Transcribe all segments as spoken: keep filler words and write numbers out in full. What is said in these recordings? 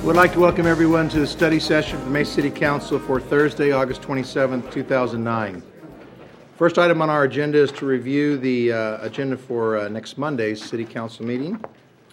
Would like to welcome everyone to the study session for the Mesa City Council for Thursday, August twenty-seventh, two thousand nine. First item on our agenda is to review the uh, agenda for uh, next Monday's City Council meeting.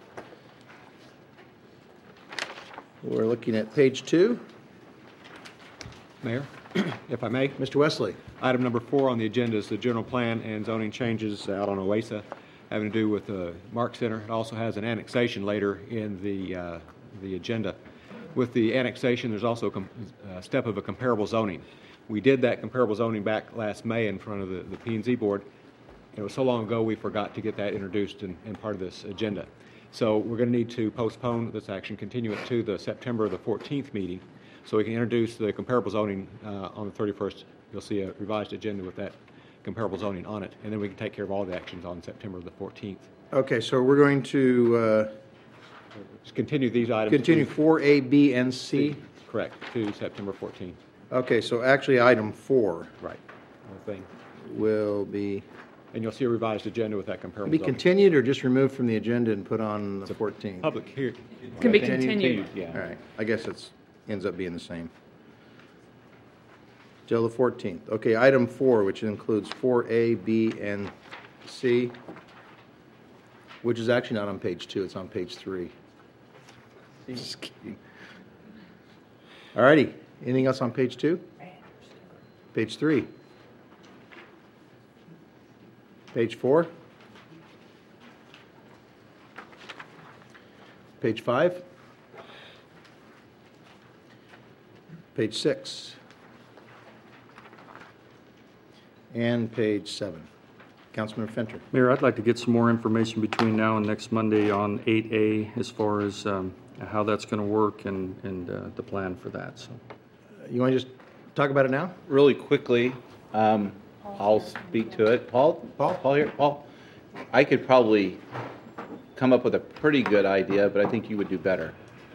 We're looking at page two. Mayor, if I may. Mister Wesley. Item number four on the agenda is the general plan and zoning changes out on Oasa having to do with the Mark Center. It also has an annexation later in the uh, the agenda. With the annexation, there's also a com- uh, step of a comparable zoning. We did that comparable zoning back last May in front of the, the P and Z board. It was so long ago we forgot to get that introduced in, in part of this agenda. So we're going to need to postpone this action, continue it to the September the fourteenth meeting, so we can introduce the comparable zoning uh, on the thirty-first. You'll see a revised agenda with that comparable zoning on it, and then we can take care of all the actions on September the fourteenth. Okay, so we're going to uh, Just continue these items. continue to, four A, B, and C. Correct, to September fourteenth. Okay, so actually item four Right. Whole thing. will be And you'll see a revised agenda with that comparable be zoning. continued or just removed from the agenda and put on the fourteenth? Public hearing. Can be Continued. continued. Yeah. All right, I guess it's, ends up being the same. Till the fourteenth. Okay, item four, which includes four A, B, and C, which is actually not on page two, it's on page three. Just kidding. All righty, anything else on page two? Page three. Page four. Page five. Page six. And page seven. Councilman Fenter. Mayor, I'd like to get some more information between now and next Monday on eight A as far as um, how that's going to work and, and uh, the plan for that. So, You want to just talk about it now? Really quickly, um, I'll speak to it. Paul? Paul? Paul here? Paul? I could probably come up with a pretty good idea, but I think you would do better.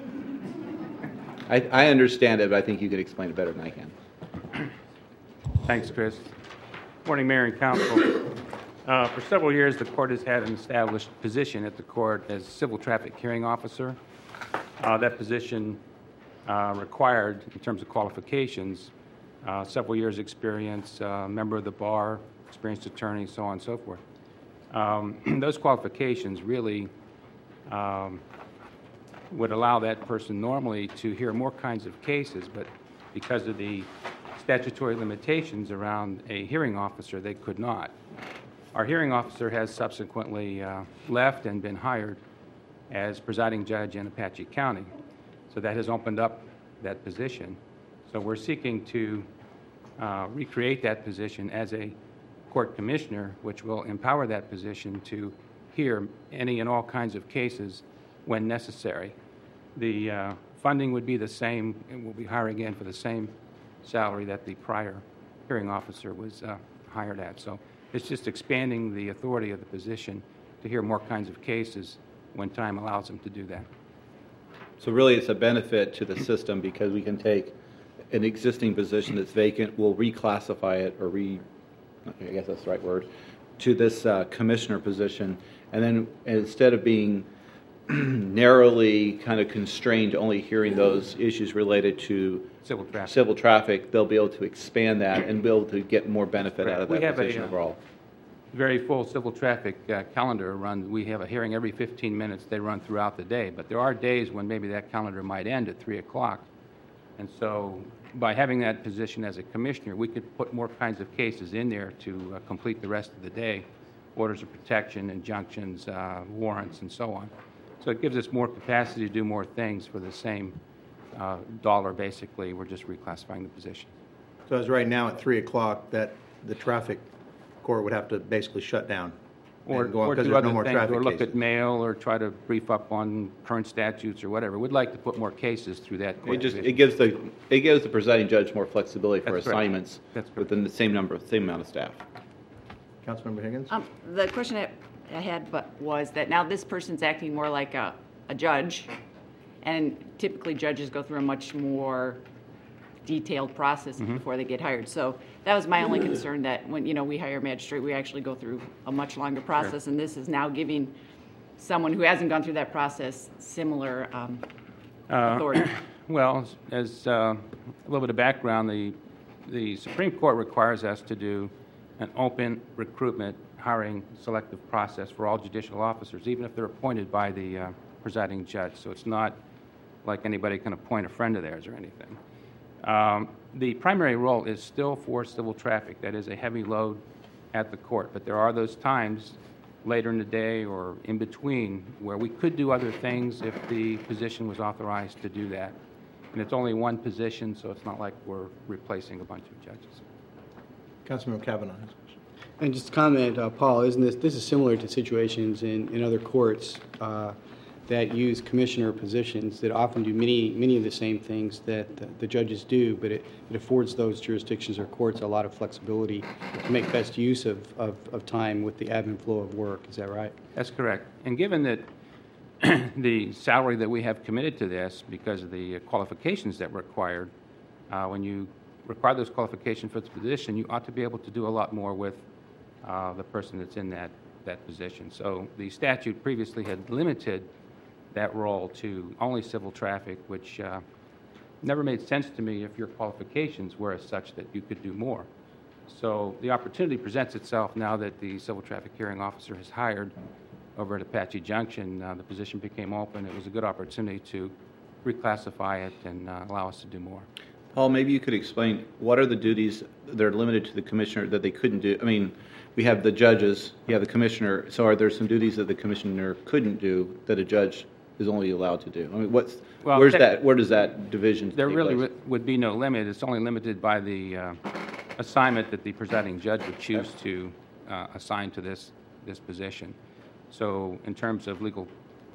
I, I understand it, but I think you could explain it better than I can. Thanks, Chris. Morning, Mayor and Council. Uh, for several years, the court has had an established position at the court as civil traffic hearing officer. Uh, that position uh, required, in terms of qualifications, uh, several years' experience, uh, member of the bar, experienced attorney, so on and so forth. Um, those qualifications really um, would allow that person normally to hear more kinds of cases, but because of the statutory limitations around a hearing officer, they could not. Our hearing officer has subsequently uh, left and been hired as presiding judge in Apache County. So that has opened up that position. So we're seeking to uh, recreate that position as a court commissioner, which will empower that position to hear any and all kinds of cases when necessary. The uh, funding would be the same, and we'll be hiring again for the same salary that the prior hearing officer was uh, hired at. So it's just expanding the authority of the position to hear more kinds of cases when time allows them to do that. So really, it's a benefit to the system because we can take an existing position that's vacant, we'll reclassify it, or re, I guess that's the right word, to this uh, commissioner position, and then instead of being narrowly kind of constrained to only hearing those issues related to Civil traffic. civil traffic, they'll be able to expand that and be able to get more benefit Correct. out of We that have a, position uh, overall. Very full civil traffic uh, calendar run. We have a hearing every fifteen minutes. They run throughout the day, but there are days when maybe that calendar might end at three o'clock. And so by having that position as a commissioner, we could put more kinds of cases in there to uh, complete the rest of the day, orders of protection, injunctions, uh, warrants, and so on. So it gives us more capacity to do more things for the same uh, dollar, basically. We're just reclassifying the position. So as right now at three o'clock, that the traffic court would have to basically shut down. Or, and go on, or 'cause do there's other no more things, traffic or look cases. at mail, or try to brief up on current statutes or whatever. We'd like to put more cases through that. It court just, division. it gives the, it gives the presiding judge more flexibility for That's correct. assignments That's correct. within the same number, same amount of staff. Councilmember Higgins? Um, the question I I had but was that now this person's acting more like a, a judge, and typically judges go through a much more detailed process before they get hired. So that was my only concern, that when, you know, we hire a magistrate, we actually go through a much longer process, and this is now giving someone who hasn't gone through that process similar um, authority? Well, as uh, a little bit of background, the, the Supreme Court requires us to do an open recruitment, hiring, selective process for all judicial officers, even if they're appointed by the uh, presiding judge. So it's not like anybody can appoint a friend of theirs or anything. Um, the primary role is still for civil traffic. That is a heavy load at the court. But there are those times later in the day or in between where we could do other things if the position was authorized to do that. And it's only one position, so it's not like we're replacing a bunch of judges. Councilmember Kavanaugh has a question. And just to comment, uh, Paul, isn't this, this is similar to situations in, in other courts uh, that use commissioner positions that often do many, many of the same things that the, the judges do, but it, it affords those jurisdictions or courts a lot of flexibility to make best use of, of, of time with the ebb and flow of work. Is that right? That's correct. And given that the salary that we have committed to this, because of the qualifications that were required, uh, when you require those qualifications for the position, you ought to be able to do a lot more with uh, the person that's in that, that position. So the statute previously had limited that role to only civil traffic, which uh, never made sense to me if your qualifications were as such that you could do more. So the opportunity presents itself now that the civil traffic hearing officer has hired over at Apache Junction. Uh, the position became open. It was a good opportunity to reclassify it and uh, allow us to do more. Paul, maybe you could explain what are the duties that are limited to the commissioner that they couldn't do? I mean, we have the judges, you have the commissioner, so are there some duties that the commissioner couldn't do that a judge is only allowed to do? I mean, what's, well, where's that, where does that division There take really place? w- would be no limit. It's only limited by the uh, assignment that the presiding judge would choose to uh, assign to this, this position. So in terms of legal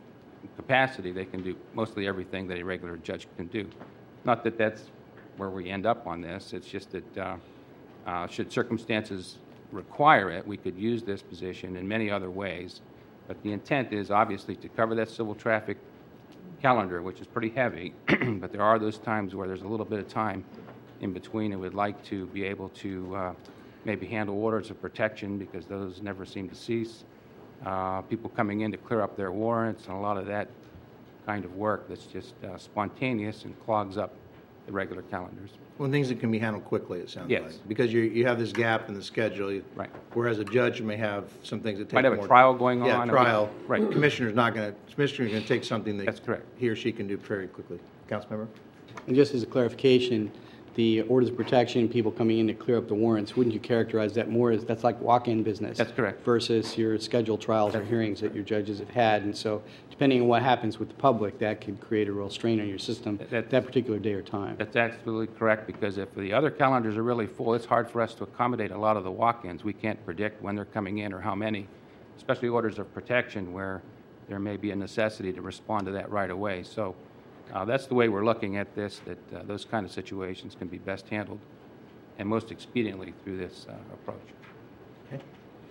capacity, they can do mostly everything that a regular judge can do. Not that that's where we end up on this. It's just that uh, uh, should circumstances require it, we could use this position in many other ways. But the intent is obviously to cover that civil traffic calendar, which is pretty heavy. But there are those times where there's a little bit of time in between, and we'd like to be able to uh, maybe handle orders of protection, because those never seem to cease. Uh, people coming in to clear up their warrants, and a lot of that kind of work that's just uh, spontaneous and clogs up the regular calendars. Well, things that can be handled quickly, it sounds Yes. like. Because you, you have this gap in the schedule. you- Right. Whereas a judge may have some things that take Might have a more- trial going Yeah, on. trial. Right. Commissioner's not going to, commissioner's going to take something that. That's correct. He or she can do very quickly. Councilmember? And just as a clarification, the orders of protection, people coming in to clear up the warrants, wouldn't you characterize that more as, that's like walk-in business? That's correct. Versus your scheduled trials or hearings that your judges have had. And so depending on what happens with the public, that could create a real strain on your system That- that particular day or time. That's absolutely correct, because if the other calendars are really full, it's hard for us to accommodate a lot of the walk-ins. We can't predict when they're coming in or how many, especially orders of protection where there may be a necessity to respond to that right away. So uh, that's the way we're looking at this, that uh, those kind of situations can be best handled and most expediently through this uh, approach. Okay.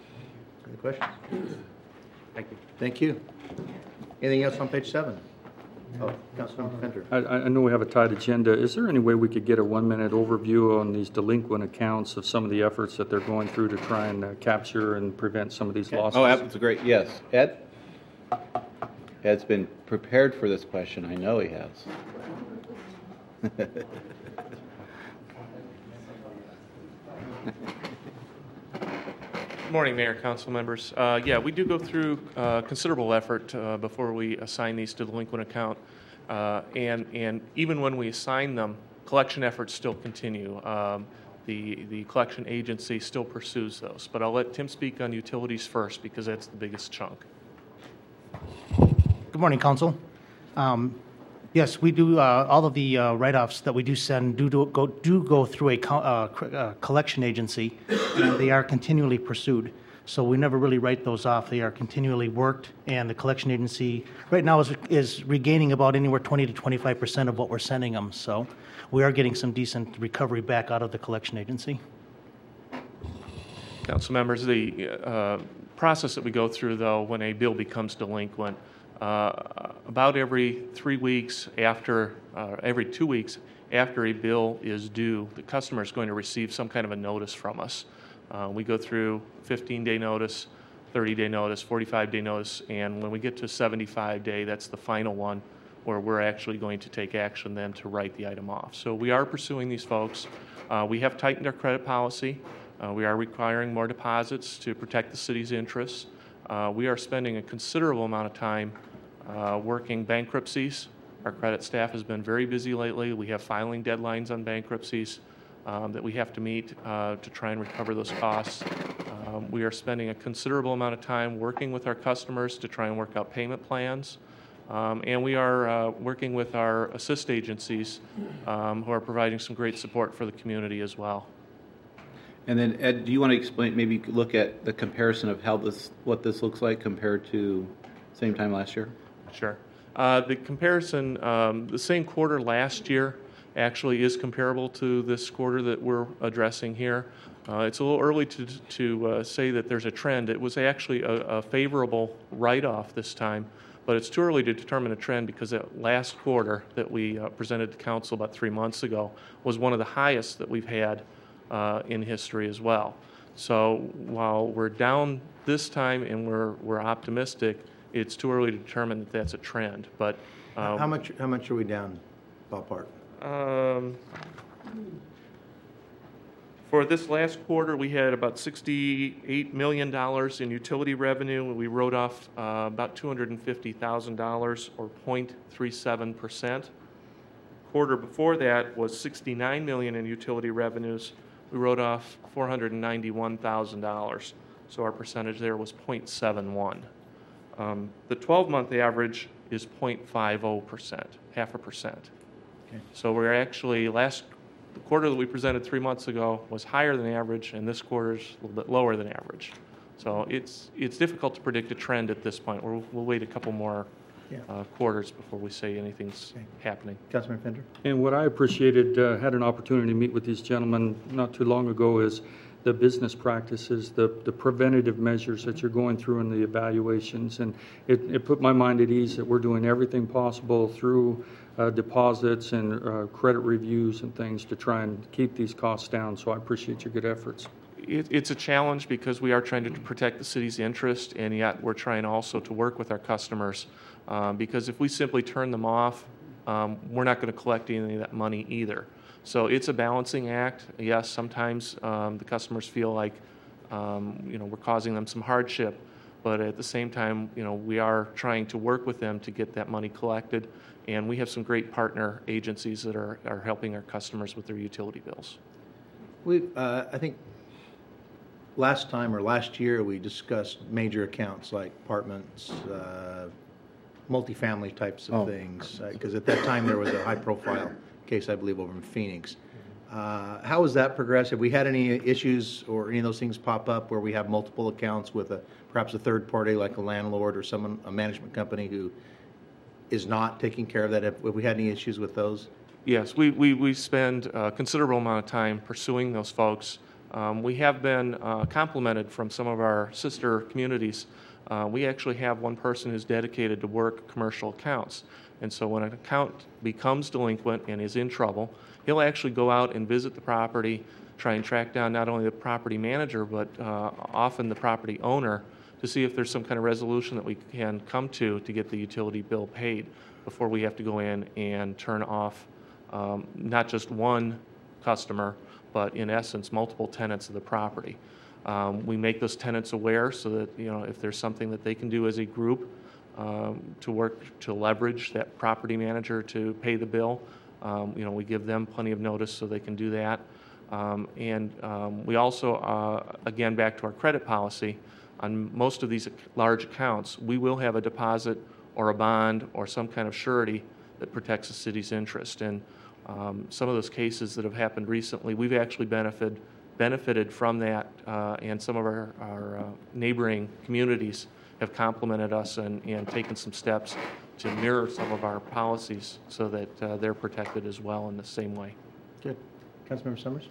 Any questions? Thank you. Thank you. Anything else on page seven? Oh, Councilmember Fender. I, I know we have a tight agenda. Is there any way we could get a one-minute overview on these delinquent accounts of some of the efforts that they're going through to try and uh, capture and prevent some of these losses? Oh, that's a great, yes. Ed? Ed's been prepared for this question. I know he has. Good morning, Mayor, council members. Uh, yeah, we do go through uh, considerable effort uh, before we assign these to delinquent account. Uh, and, and even when we assign them, collection efforts still continue. Um, the, the collection agency still pursues those. But I'll let Tim speak on utilities first, because that's the biggest chunk. Good morning, Council. Um, Yes, we do, uh, all of the uh, write-offs that we do send do do go do go through a co- uh, cr- uh, collection agency, and they are continually pursued. So we never really write those off. They are continually worked, and the collection agency right now is is regaining about anywhere twenty to twenty-five percent of what we're sending them. So we are getting some decent recovery back out of the collection agency. Council members, the uh, process that we go through, though, when a bill becomes delinquent, uh, about every three weeks after, uh, every two weeks after a bill is due, the customer is going to receive some kind of a notice from us. Uh, we go through fifteen-day notice, thirty-day notice, forty-five-day notice, and when we get to seventy-five day, that's the final one, where we're actually going to take action then to write the item off. So we are pursuing these folks. Uh, we have tightened our credit policy. Uh, we are requiring more deposits to protect the city's interests. Uh, we are spending a considerable amount of time uh, working bankruptcies. Our credit staff has been very busy lately. We have filing deadlines on bankruptcies um, that we have to meet uh, to try and recover those costs. Um, we are spending a considerable amount of time working with our customers to try and work out payment plans. Um, and we are uh, working with our assist agencies um, who are providing some great support for the community as well. And then, Ed, do you want to explain, maybe look at the comparison of how this, what this looks like compared to same time last year? Sure. Uh, the comparison, um, the same quarter last year actually is comparable to this quarter that we're addressing here. Uh, it's a little early to, to uh, say that there's a trend. It was actually a, a favorable write-off this time, but it's too early to determine a trend because that last quarter that we uh, presented to council about three months ago was one of the highest that we've had uh, in history as well. So while we're down this time and we're, we're optimistic, it's too early to determine that that's a trend. But uh, How much, how much are we down, ballpark? Um, for this last quarter, we had about sixty-eight million dollars in utility revenue. We wrote off uh, about two hundred fifty thousand dollars, or zero point three seven percent. Quarter before that was sixty-nine million dollars in utility revenues. We wrote off four hundred ninety-one thousand dollars, so our percentage there was zero point seven one. Um, the twelve-month average is zero point five zero percent, half a percent. Okay. So we're actually, last the quarter that we presented three months ago was higher than average, and this quarter's a little bit lower than average. So it's it's difficult to predict a trend at this point. We'll, we'll wait a couple more Yeah. uh, quarters before we say anything's Okay. happening. Councilman Fender? And what I appreciated, uh, had an opportunity to meet with these gentlemen not too long ago, is the business practices, the, the preventative measures that you're going through in the evaluations. And it, it put my mind at ease that we're doing everything possible through uh, deposits and uh, credit reviews and things to try and keep these costs down. So I appreciate your good efforts. It, it's a challenge because we are trying to protect the city's interest, and yet we're trying also to work with our customers. Um, because if we simply turn them off, um, we're not going to collect any of that money either. So it's a balancing act. Yes, sometimes um, the customers feel like um, you know, we're causing them some hardship, but at the same time, you know, we are trying to work with them to get that money collected, and we have some great partner agencies that are, are helping our customers with their utility bills. We, uh, I think last time or last year, we discussed major accounts like apartments, uh, multifamily types of Oh. things, because at that time there was a high-profile case, I believe, over in Phoenix. Uh, How has that progressed? Have we had any issues or any of those things pop up where we have multiple accounts with a, perhaps a third party like a landlord or someone, a management company who is not taking care of that? Have have we had any issues with those? Yes, we, we, we spend a considerable amount of time pursuing those folks. Um, we have been uh, complimented from some of our sister communities. Uh, we actually have one person who's dedicated to work commercial accounts. And so when an account becomes delinquent and is in trouble, he'll actually go out and visit the property, try and track down not only the property manager, but uh, often the property owner, to see if there's some kind of resolution that we can come to to get the utility bill paid before we have to go in and turn off um, not just one customer, but in essence, multiple tenants of the property. Um, we make those tenants aware so that, you know, if there's something that they can do as a group um, to work to leverage that property manager to pay the bill, um, you know, we give them plenty of notice so they can do that. Um, and um, we also, uh, again, back to our credit policy, on most of these large accounts, we will have a deposit or a bond or some kind of surety that protects the city's interest. And um, some of those cases that have happened recently, we've actually benefited benefited from that, uh, and some of our, our uh, neighboring communities have complimented us and, and taken some steps to mirror some of our policies so that uh, they're protected as well in the same way. Good. Councilmember Summers?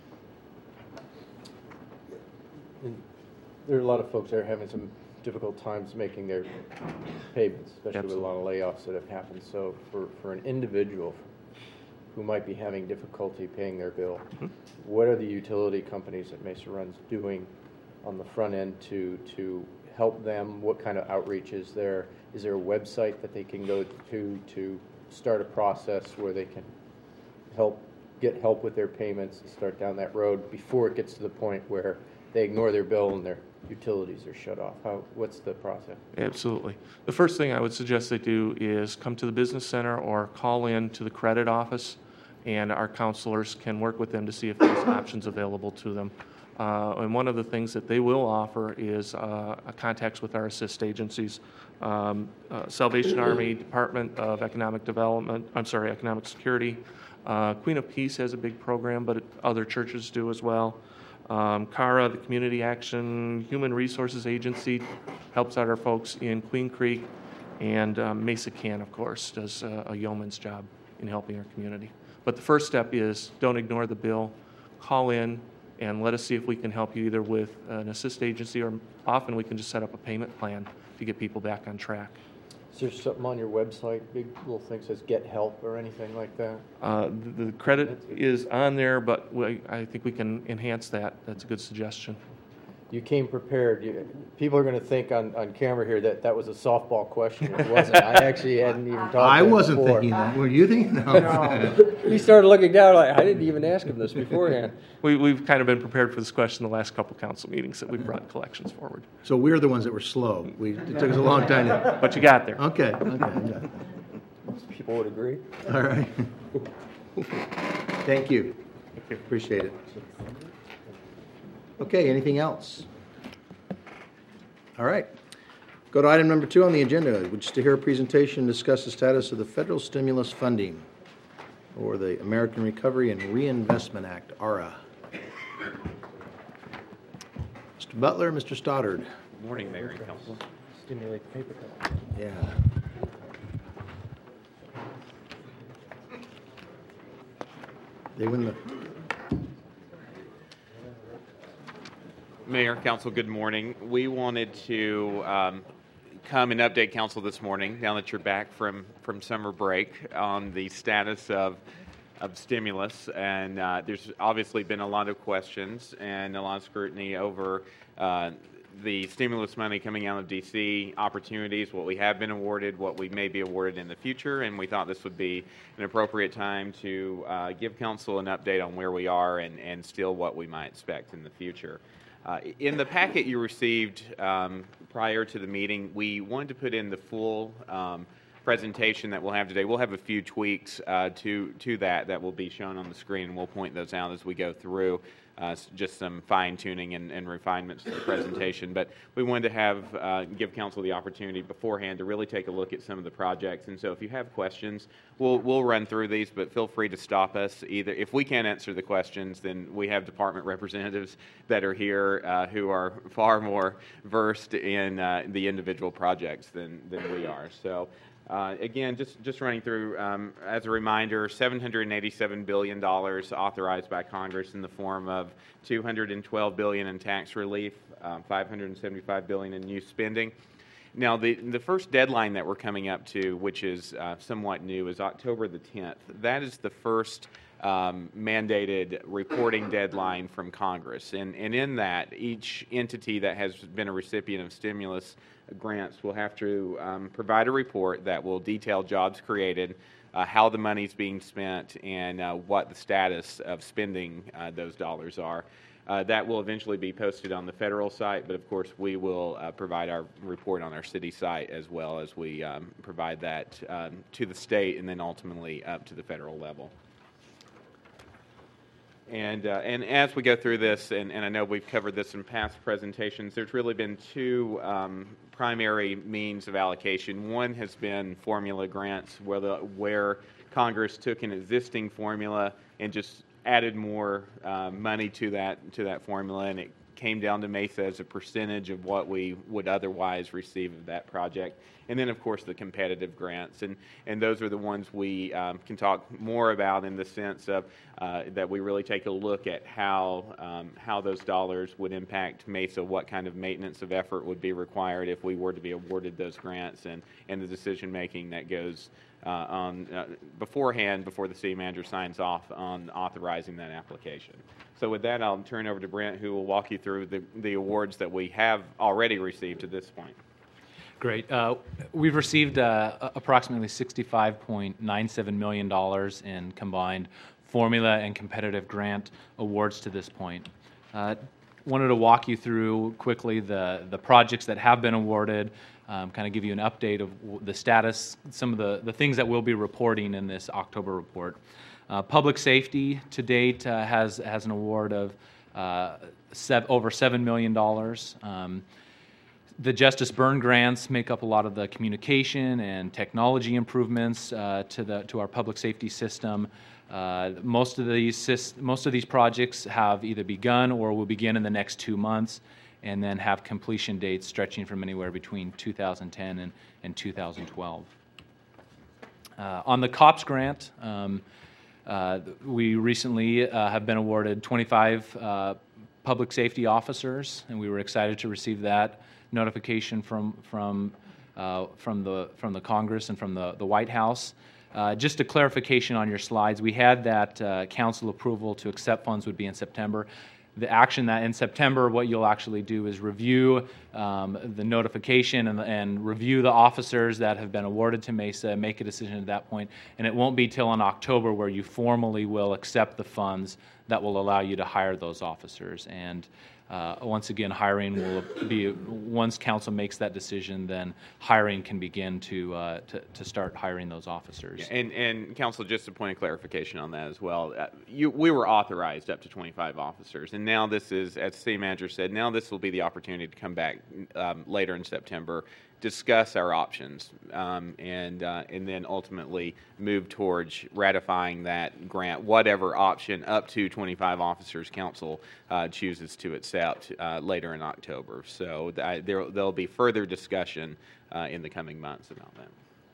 There are a lot of folks that are having some difficult times making their payments, especially with a lot of layoffs that have happened. So for, for an individual who might be having difficulty paying their bill, mm-hmm. what are the utility companies that Mesa Run's doing on the front end to, to help them? What kind of outreach is there? Is there a website that they can go to to start a process where they can help, get help with their payments and start down that road before it gets to the point where they ignore their bill and their utilities are shut off? How, what's the process? Absolutely. The first thing I would suggest they do is come to the business center or call in to the credit office, and our counselors can work with them to see if there's options available to them. Uh, and one of the things that they will offer is uh, contacts with our assist agencies, um, uh, Salvation Army, Department of Economic Development, I'm sorry, Economic Security. Uh, Queen of Peace has a big program, but other churches do as well. Um, CARA, the Community Action Human Resources Agency, helps out our folks in Queen Creek, and um, Mesa Can, of course, does uh, a yeoman's job in helping our community. But the first step is don't ignore the bill. Call in and let us see if we can help you either with an assist agency, or often we can just set up a payment plan to get people back on track. Is there something on your website, big little thing says get help or anything like that? Uh, the, the credit is on there, but we, I think we can enhance that. That's a good suggestion. You came prepared. You, people are going to think on, on camera here that that was a softball question. It wasn't. I actually hadn't even talked I to him wasn't before. thinking that. Were you thinking? No. He started looking down like, I didn't even ask him this beforehand. We, we've kind of been prepared for this question the last couple council meetings that we've brought collections forward. So we're the ones that were slow. We, it took us a long time to. But you got there. Okay, okay. Most people would agree. All right. Thank you. Appreciate it. Okay, anything else? All right. Go to item number two on the agenda, which is to hear a presentation and discuss the status of the federal stimulus funding, or the American Recovery and Reinvestment Act, A R A. Mister Butler, Mister Stoddard. Good morning, Mayor and Council. Stimulate the paper cut. Yeah. They win the. Mayor, Council, good morning. We wanted to um, come and update Council this morning, now that you're back from, from summer break, on the status of, of stimulus. And uh, there's obviously been a lot of questions and a lot of scrutiny over uh, the stimulus money coming out of D C, opportunities, what we have been awarded, what we may be awarded in the future, and we thought this would be an appropriate time to uh, give Council an update on where we are and, and still what we might expect in the future. Uh, in the packet you received um, prior to the meeting, we wanted to put in the full um, presentation that we'll have today. We'll have a few tweaks uh, to, to that that will be shown on the screen, and we'll point those out as we go through. Uh, just some fine-tuning and, and refinements to the presentation. But we wanted to have uh, give Council the opportunity beforehand to really take a look at some of the projects. And so if you have questions, we'll, we'll run through these, but feel free to stop us. Either if we can't answer the questions, then we have department representatives that are here uh, who are far more versed in uh, the individual projects than, than we are. So. Uh, again, just, just running through, um, as a reminder, seven hundred eighty-seven billion dollars authorized by Congress in the form of two hundred twelve billion dollars in tax relief, um, five hundred seventy-five billion dollars in new spending. Now, the, the first deadline that we're coming up to, which is uh, somewhat new, is October the tenth. That is the first um, mandated reporting deadline from Congress. And, and in that, each entity that has been a recipient of stimulus grants will have to um, provide a report that will detail jobs created, uh, how the money's being spent, and uh, what the status of spending uh, those dollars are. Uh, that will eventually be posted on the federal site, but of course we will uh, provide our report on our city site as well as we um, provide that um, to the state and then ultimately up to the federal level. And, uh, and as we go through this, and, and I know we've covered this in past presentations, there's really been two um, primary means of allocation. One has been formula grants, where, the, where Congress took an existing formula and just added more uh, money to that, to that formula, and it came down to Mesa as a percentage of what we would otherwise receive of that project. And then, of course, the competitive grants. And, and those are the ones we um, can talk more about in the sense of uh, that we really take a look at how, um, how those dollars would impact Mesa, what kind of maintenance of effort would be required if we were to be awarded those grants, and, and the decision-making that goes uh, on uh, beforehand, before the city manager signs off on authorizing that application. So with that, I'll turn over to Brent, who will walk you through the, the awards that we have already received to this point. Great. Uh, We've received uh, approximately sixty-five point nine seven million dollars in combined formula and competitive grant awards to this point. Uh, Wanted to walk you through quickly the, the projects that have been awarded, um, kind of give you an update of w- the status, some of the, the things that we'll be reporting in this October report. Uh, Public safety to date uh, has, has an award of uh, sev- over seven million dollars. Um, The Justice Byrne grants make up a lot of the communication and technology improvements uh, to the to our public safety system. Uh, most of these sys- most of these projects have either begun or will begin in the next two months, and then have completion dates stretching from anywhere between two thousand ten and, and two thousand twelve. Uh, on the COPS grant, um, uh, we recently uh, have been awarded twenty-five uh, public safety officers, and we were excited to receive that notification from from uh, from the from the Congress and from the the White House. Uh, just a clarification on your slides, we had that uh, council approval to accept funds would be in September. The action that in September, what you'll actually do is review um, the notification and, and review the officers that have been awarded to MESA, make a decision at that point, and it won't be till in October where you formally will accept the funds that will allow you to hire those officers. And Uh, once again, hiring will be, once council makes that decision, then hiring can begin to uh, to, to start hiring those officers. Yeah, and, and council, just a point of clarification on that as well. Uh, you, we were authorized up to twenty-five officers, and now this is, as the city manager said, now this will be the opportunity to come back um, later in September, discuss our options, um, and uh, and then ultimately move towards ratifying that grant, whatever option up to twenty-five officers council uh, chooses to accept uh, later in October. So th- there there'll be further discussion uh, in the coming months about that.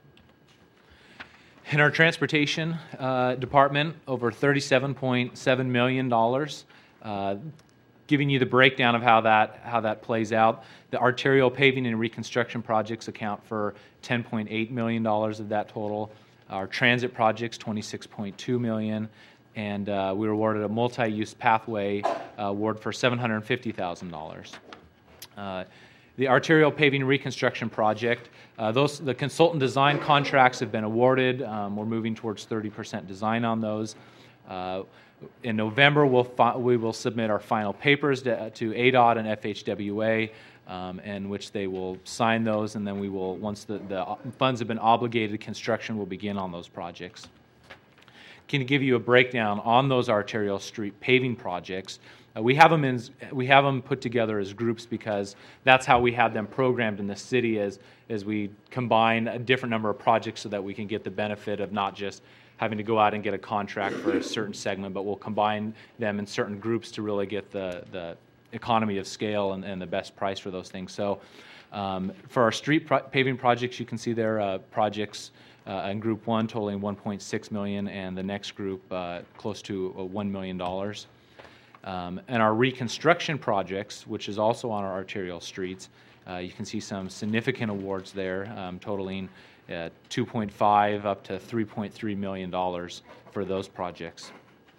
In our transportation uh, department, over thirty-seven point seven million dollars. Uh, giving you the breakdown of how that how that plays out. The arterial paving and reconstruction projects account for ten point eight million dollars of that total. Our transit projects, twenty-six point two million dollars, and uh, we were awarded a multi-use pathway uh, award for seven hundred fifty thousand dollars. Uh, the arterial paving reconstruction project, uh, those the consultant design contracts have been awarded. Um, we're moving towards thirty percent design on those. Uh, In November, we'll fi- we will submit our final papers to, to A D O T and F H W A, um, in which they will sign those, and then we will, once the, the funds have been obligated, construction will begin on those projects. Can give you a breakdown on those arterial street paving projects. Uh, we have them in, we have them put together as groups because that's how we have them programmed in the city, as as we combine a different number of projects so that we can get the benefit of not just having to go out and get a contract for a certain segment, but we'll combine them in certain groups to really get the, the economy of scale and, and the best price for those things. So um, for our street pro- paving projects, you can see there uh, projects uh, in group one totaling one point six million dollars, and the next group uh, close to uh, one million dollars. Um, and our reconstruction projects, which is also on our arterial streets, uh, you can see some significant awards there, um, totaling uh, two point five up to three point three million dollars for those projects.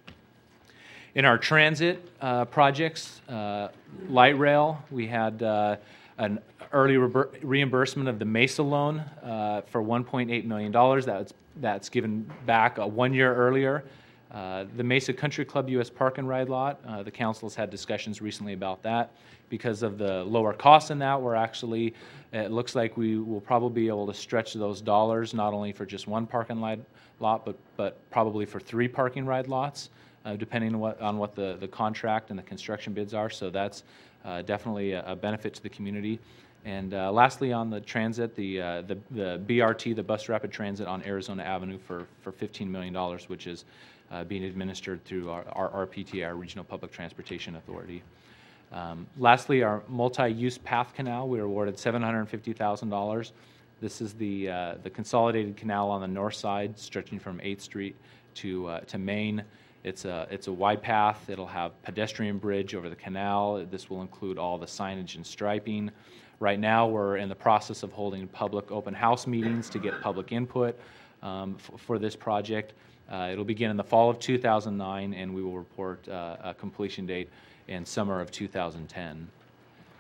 In our transit uh, projects, uh, light rail, we had uh, an early re- reimbursement of the MESA loan uh, for one point eight million dollars. That's that's given back uh, one year earlier. Uh, the Mesa Country Club U S Park and Ride lot, uh, the council has had discussions recently about that. Because of the lower cost in that, we're actually, it looks like we will probably be able to stretch those dollars not only for just one park and ride lot, but but probably for three parking ride lots, uh, depending on what, on what the, the contract and the construction bids are. So that's uh, definitely a, a benefit to the community. And uh, lastly, on the transit, the, uh, the the B R T, the Bus Rapid Transit on Arizona Avenue for, for fifteen million dollars, which is uh, being administered through our, our R P T, our Regional Public Transportation Authority. Um, lastly, our multi-use path canal, we were awarded seven hundred fifty thousand dollars. This is the uh, the consolidated canal on the north side, stretching from eighth Street to uh, to Main. It's a it's a wide path. It'll have pedestrian bridge over the canal. This will include all the signage and striping. Right now, we're in the process of holding public open house meetings to get public input um, f- for this project. Uh, it'll begin in the fall of two thousand nine, and we will report uh, a completion date in summer of two thousand ten.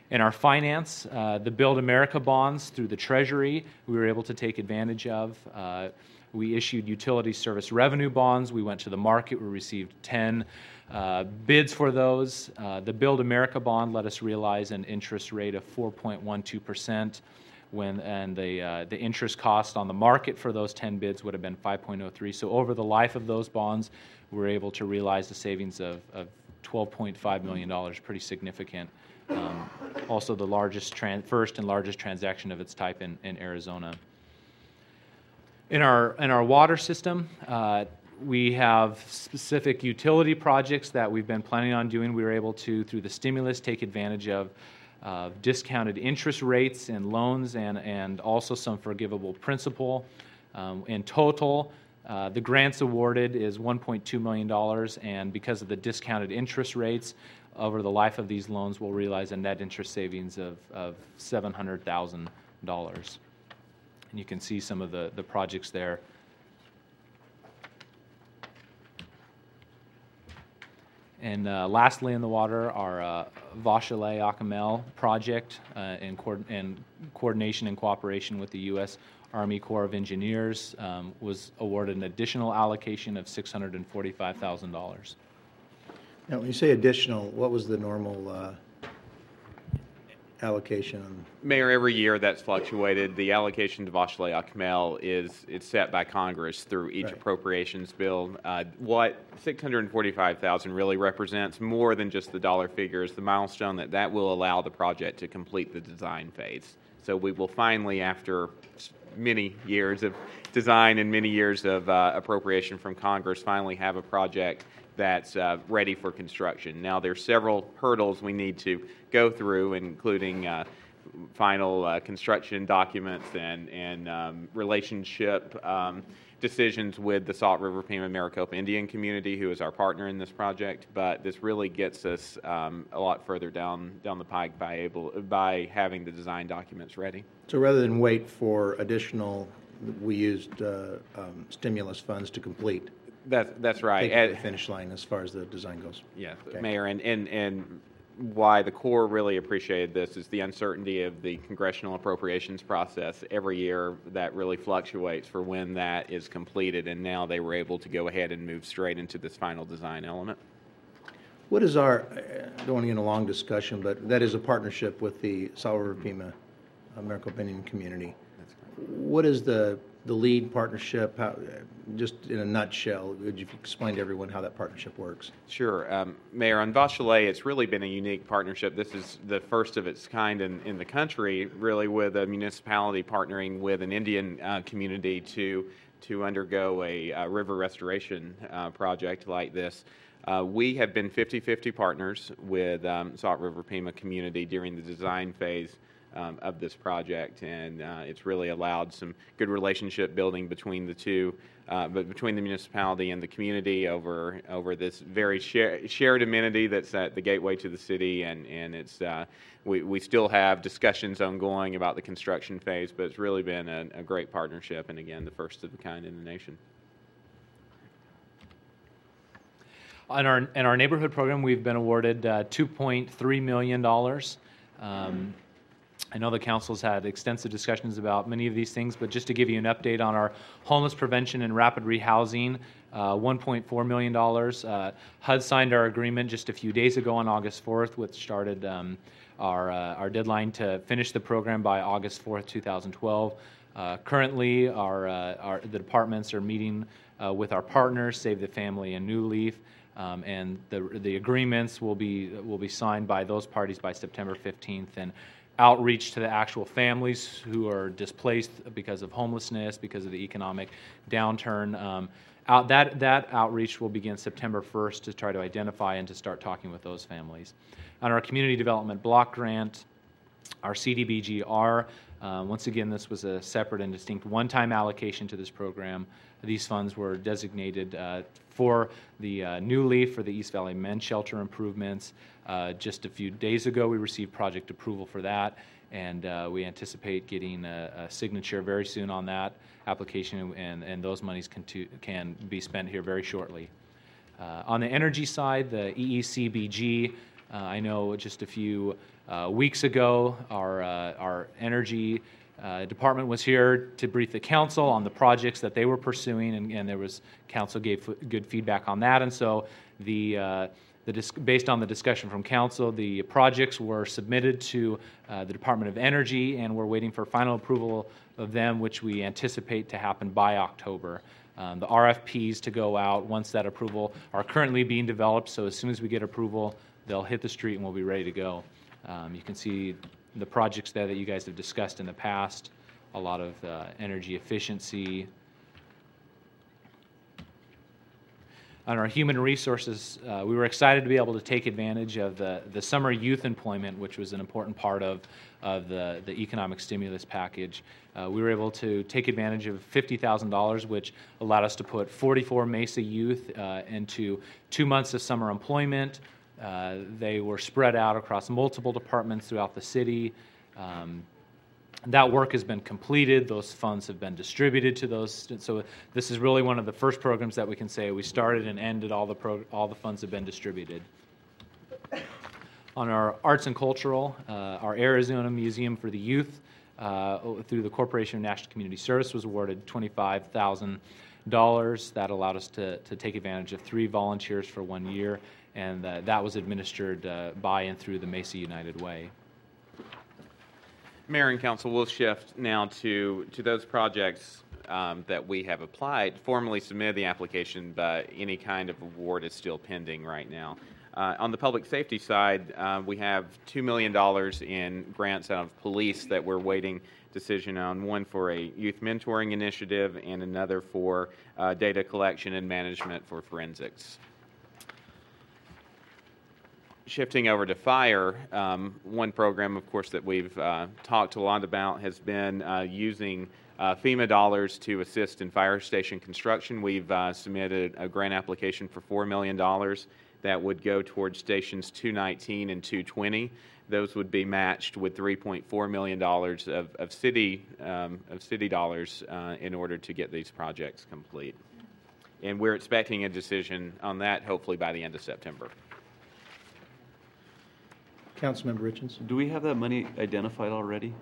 In our finance, uh, the Build America bonds through the Treasury, we were able to take advantage of. Uh, we issued utility service revenue bonds. We went to the market. We received ten uh, bids for those. Uh, the Build America bond let us realize an interest rate of four point one two percent. When, and the, uh, the interest cost on the market for those ten bids would have been five point oh three. So over the life of those bonds, we were able to realize a savings of, of twelve point five million dollars, pretty significant. Um, also the largest, tran first and largest transaction of its type in, in Arizona. In our, in our water system, uh, we have specific utility projects that we've been planning on doing. We were able to, through the stimulus, take advantage of Uh, discounted interest rates and loans, and, and also some forgivable principal. Um, in total, uh, the grants awarded is one point two million dollars, and because of the discounted interest rates, over the life of these loans, we'll realize a net interest savings of, of seven hundred thousand dollars. And you can see some of the, the projects there. And uh, lastly in the water, our uh, Vachon-Acamel project uh, in, co in coordination and cooperation with the U S Army Corps of Engineers um, was awarded an additional allocation of six hundred forty-five thousand dollars. Now, when you say additional, what was the normal uh, allocation? Mayor, every year that's fluctuated. The allocation to Vachon-Acamel is it's set by Congress through each Right. appropriations bill. Uh, what six hundred forty-five thousand dollars really represents more than just the dollar figures, the milestone that that will allow the project to complete the design phase. So we will finally, after many years of design and many years of uh, appropriation from Congress, finally have a project that's uh, ready for construction. Now, there's several hurdles we need to go through, including uh, final uh, construction documents and, and um, relationship um, decisions with the Salt River Pima Maricopa Indian community, who is our partner in this project. But this really gets us um, a lot further down down the pike by able by having the design documents ready. So rather than wait for additional, we used uh, um, stimulus funds to complete. That's that's right. Take it to At- the finish line as far as the design goes. Yes, Okay. Mayor, and, and, and why the Corps really appreciated this is the uncertainty of the congressional appropriations process. Every year that really fluctuates for when that is completed, and now they were able to go ahead and move straight into this final design element. What is our, I don't want to get in a long discussion, but that is a partnership with the Salt River Pima uh, Maricopa Indian community. What is the, the lead partnership? How, just in a nutshell, would you explain to everyone how that partnership works? Sure. Um, Mayor, on Vachon, it's really been a unique partnership. This is the first of its kind in, in the country, really, with a municipality partnering with an Indian uh, community to, to undergo a uh, river restoration uh, project like this. Uh, we have been fifty fifty partners with um, Salt River Pima community during the design phase Um, of this project, and uh, it's really allowed some good relationship building between the two, uh, but between the municipality and the community over over this very share, shared amenity that's at the gateway to the city, and and it's uh, we we still have discussions ongoing about the construction phase, but it's really been a, a great partnership, and again, the first of the kind in the nation. In our, in our neighborhood program, we've been awarded uh, two point three million dollars. Um, I know the council's had extensive discussions about many of these things, but just to give you an update on our homeless prevention and rapid rehousing, uh, one point four million dollars. Uh, H U D signed our agreement just a few days ago on August fourth, which started um, our, uh, our deadline to finish the program by August fourth, two thousand twelve. Uh, currently, our, uh, our, the departments are meeting uh, with our partners, Save the Family and New Leaf, um, and the, the agreements will be, will be signed by those parties by September fifteenth. And outreach to the actual families who are displaced because of homelessness, because of the economic downturn. Um, out, that, that outreach will begin September first to try to identify and to start talking with those families. On our community development block grant, our C D B G R, uh, once again, this was a separate and distinct one-time allocation to this program. These funds were designated uh, for the uh, New Leaf for the East Valley Men's Shelter improvements. Uh, just a few days ago, we received project approval for that, and uh, we anticipate getting a, a signature very soon on that application, and, and those monies can, to, can be spent here very shortly. Uh, on the energy side, the E E C B G Uh, I know just a few uh, weeks ago, our, uh, our energy uh, department was here to brief the council on the projects that they were pursuing, and, and there was, council gave f- good feedback on that. And so the, uh, the dis- based on the discussion from council, the projects were submitted to uh, the Department of Energy, and we're waiting for final approval of them, which we anticipate to happen by October. Um, the R F Ps to go out once that approval are currently being developed, so as soon as we get approval, they'll hit the street and we'll be ready to go. Um, you can see the projects there that you guys have discussed in the past, a lot of uh, energy efficiency. On our human resources, uh, we were excited to be able to take advantage of the, the summer youth employment, which was an important part of, of the, the economic stimulus package. Uh, we were able to take advantage of fifty thousand dollars, which allowed us to put forty-four Mesa youth uh, into two months of summer employment. Uh, they were spread out across multiple departments throughout the city. Um, That work has been completed. Those funds have been distributed to those. So this is really one of the first programs that we can say we started and ended. All the pro, all the funds have been distributed. On our arts and cultural, uh, our Arizona Museum for the Youth, uh, through the Corporation of National Community Service, was awarded twenty-five thousand dollars. That allowed us to, to take advantage of three volunteers for one year, and uh, that was administered uh, by and through the Mesa United Way. Mayor and Council, we'll shift now to, to those projects um, that we have applied, formally submitted the application, but any kind of award is still pending right now. Uh, on the public safety side, uh, we have two million dollars in grants out of police that we're waiting decision on, one for a youth mentoring initiative and another for uh, data collection and management for forensics. Shifting over to fire, um, one program, of course, that we've uh, talked a lot about has been uh, using uh, FEMA dollars to assist in fire station construction. We've uh, submitted a grant application for four million dollars that would go towards stations two nineteen and two twenty. Those would be matched with three point four million dollars of, of city um, of city dollars uh, in order to get these projects complete. And we're expecting a decision on that hopefully by the end of September. Councilmember Richardson. Do we have that money identified already?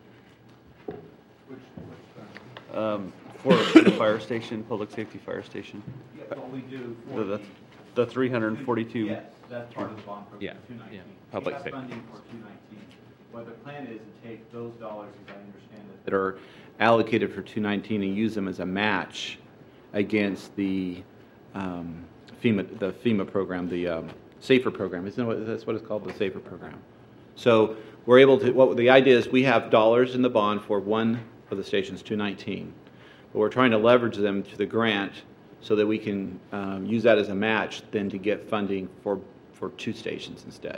Um, for the fire station, public safety fire station? Yes, what we do The, the, the three hundred forty-two? Yes, that's part of the bond program, Yeah. two nineteen. Yeah. Public We have safety. funding for two nineteen. What the plan is to take those dollars, as I understand it, that are allocated for two nineteen and use them as a match against the um, FEMA, the FEMA program, the um, SAFER program. Isn't that what, that's what it's called, the SAFER program? So we're able to, what the idea is we have dollars in the bond for one of the stations, two nineteen, but we're trying to leverage them to the grant so that we can um, use that as a match then to get funding for, for two stations instead.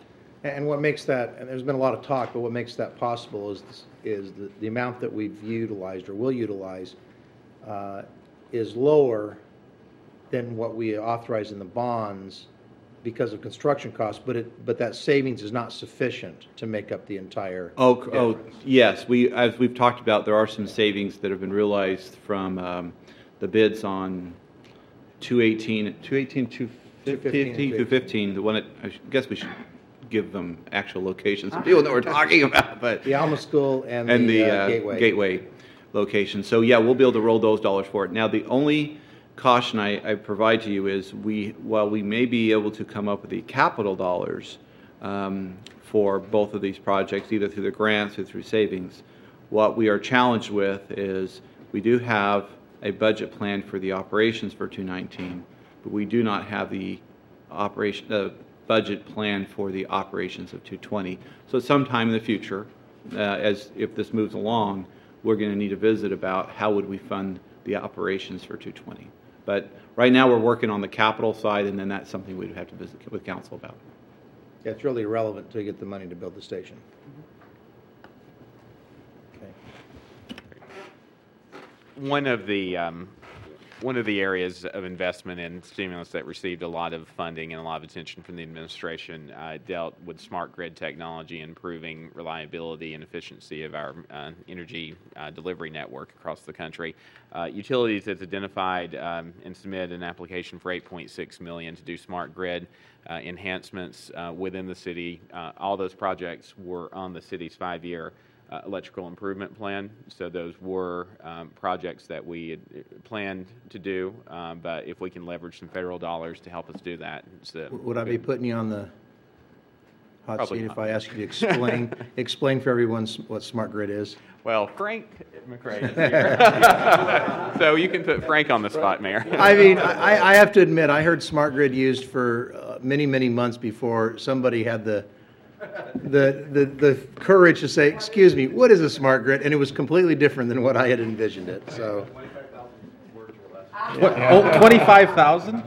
And what makes that, and there's been a lot of talk, but what makes that possible is, is the, the amount that we've utilized or will utilize uh, is lower than what we authorize in the bonds because of construction costs, but it, but that savings is not sufficient to make up the entire Oh, oh, difference. yes. We, as we've talked about, there are some savings that have been realized from um, the bids on two eighteen, two eighteen, two fifteen, two fifteen. The one that, I guess we should give them actual locations, so people know what we're talking about, but. The Alma School and And the the uh, uh, Gateway. Gateway location. So, yeah, we'll be able to roll those dollars for it. Now, the only caution I, I provide to you is we, while we may be able to come up with the capital dollars um, for both of these projects, either through the grants or through savings, what we are challenged with is we do have a budget plan for the operations for two nineteen, but we do not have the operation, uh, budget plan for the operations of two twenty. So sometime in the future, uh, as if this moves along, we're going to need to visit about how would we fund the operations for two twenty. But right now, we're working on the capital side, and then that's something we'd have to visit with council about. Yeah, it's really irrelevant to get the money to build the station. Okay. One of the um, one of the areas of investment and stimulus that received a lot of funding and a lot of attention from the administration uh, dealt with smart grid technology, improving reliability and efficiency of our uh, energy uh, delivery network across the country. Uh, utilities has identified um, and submitted an application for eight point six million dollars to do smart grid uh, enhancements uh, within the city. Uh, all those projects were on the city's five-year Uh, electrical improvement plan. So those were um, projects that we had planned to do, um, but if we can leverage some federal dollars to help us do that. So Would I be putting you on the hot Probably seat not. if I ask you to explain, explain for everyone s- what smart grid is? Well, Frank McRae is here. So you can put Frank on the spot, Mayor. I mean, I, I have to admit, I heard smart grid used for uh, many, many months before somebody had the the, the the courage to say, excuse me, what is a smart grid? And it was completely different than what I had envisioned it, so. twenty-five thousand?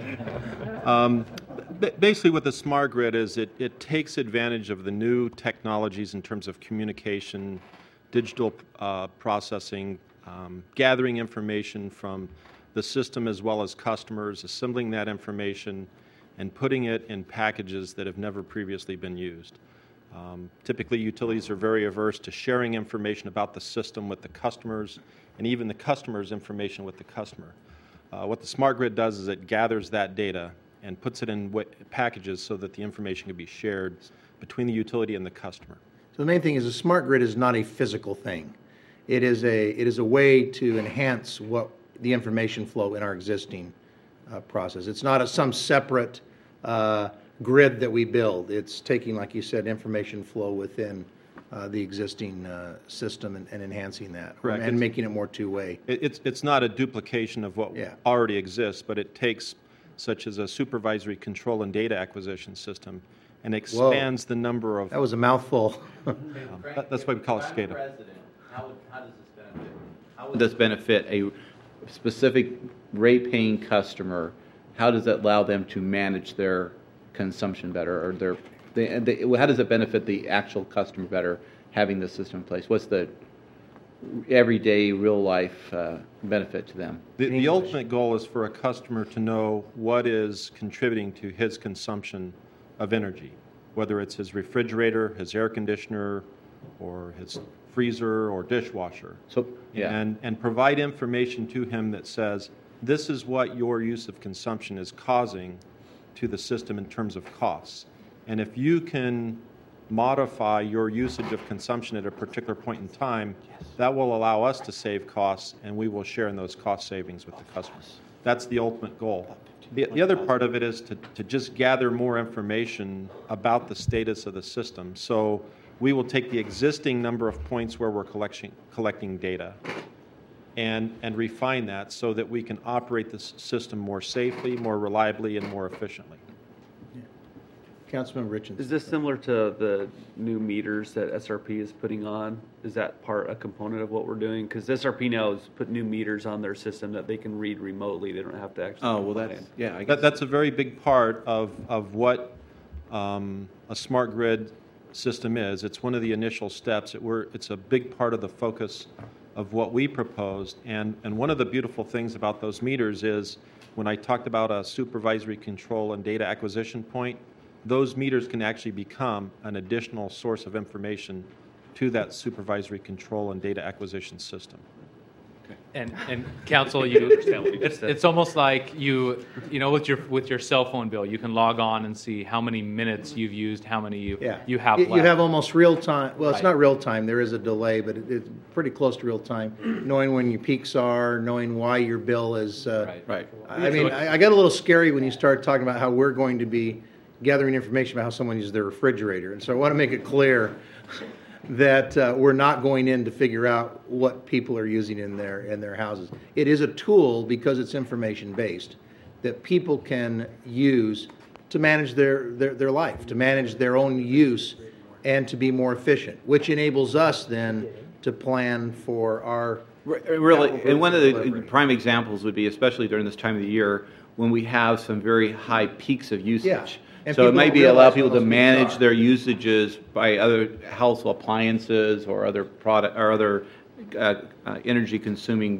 Um, ba- Basically, what the smart grid is, it, it takes advantage of the new technologies in terms of communication, digital uh, processing, um, gathering information from the system as well as customers, assembling that information, and putting it in packages that have never previously been used. Um, typically, utilities are very averse to sharing information about the system with the customers, and even the customer's information with the customer. Uh, what the smart grid does is it gathers that data and puts it in w- packages so that the information can be shared between the utility and the customer. So the main thing is a smart grid is not a physical thing. It is a, it is a way to enhance what the information flow in our existing uh, process. It's not a, some separate uh, grid that we build. It's taking, like you said, information flow within uh, the existing uh, system and, and enhancing that. Correct. And It's- making it more two-way. It, it's, it's not a duplication of what Yeah. already exists, but it takes, such as a supervisory control and data acquisition system, and expands the number of. That was a mouthful. um, that- that's why we call it SCADA. How would, how does this benefit? How would this benefit a specific rate-paying customer? How does that allow them to manage their consumption better, or their, they, they, how does it benefit the actual customer better having the system in place? What's the everyday, real-life uh, benefit to them? The, the ultimate goal is for a customer to know what is contributing to his consumption of energy, whether it's his refrigerator, his air conditioner, or his freezer or dishwasher. So, yeah. And, and provide information to him that says, this is what your use of consumption is causing to the system in terms of costs. And if you can modify your usage of consumption at a particular point in time, that will allow us to save costs, and we will share in those cost savings with the customers. That's the ultimate goal. The, the other part of it is to, to just gather more information about the status of the system. So we will take the existing number of points where we're collecting, collecting data and, and refine that so that we can operate this system more safely, more reliably, and more efficiently. Councilman Richardson. Is this similar to the new meters that S R P is putting on? Is that part, a component of what we're doing? Because S R P now has put new meters on their system that they can read remotely. They don't have to actually. Oh, well, plug that's, in. yeah, I guess. That, that's a very big part of, of what um, a smart grid system is. It's one of the initial steps. It were, it's a big part of the focus of what we proposed. And, and one of the beautiful things about those meters is when I talked about a supervisory control and data acquisition point, those meters can actually become an additional source of information to that supervisory control and data acquisition system. And, and council, you, it's, it's almost like you, you know, with your, with your cell phone bill, you can log on and see how many minutes you've used, how many you, Yeah. you have You- left. You have almost real time, well, it's Right. not real time, there is a delay, but it- it's pretty close to real time, knowing when your peaks are, knowing why your bill is. uh, Right. Right. I mean, I I got a little scary when you started talking about how we're going to be gathering information about how someone uses their refrigerator. And so I want to make it clear that uh, we're not going in to figure out what people are using in their, in their houses. It is a tool, because it's information-based, that people can use to manage their, their, their life, to manage their own use, and to be more efficient, which enables us then to plan for our. Really, and one of the prime examples would be, especially during this time of the year, when we have some very high peaks of usage. Yeah. And So it people might don't be allow realize people what to those peaks manage are. their usages by other household appliances or other product, or other uh, uh, energy-consuming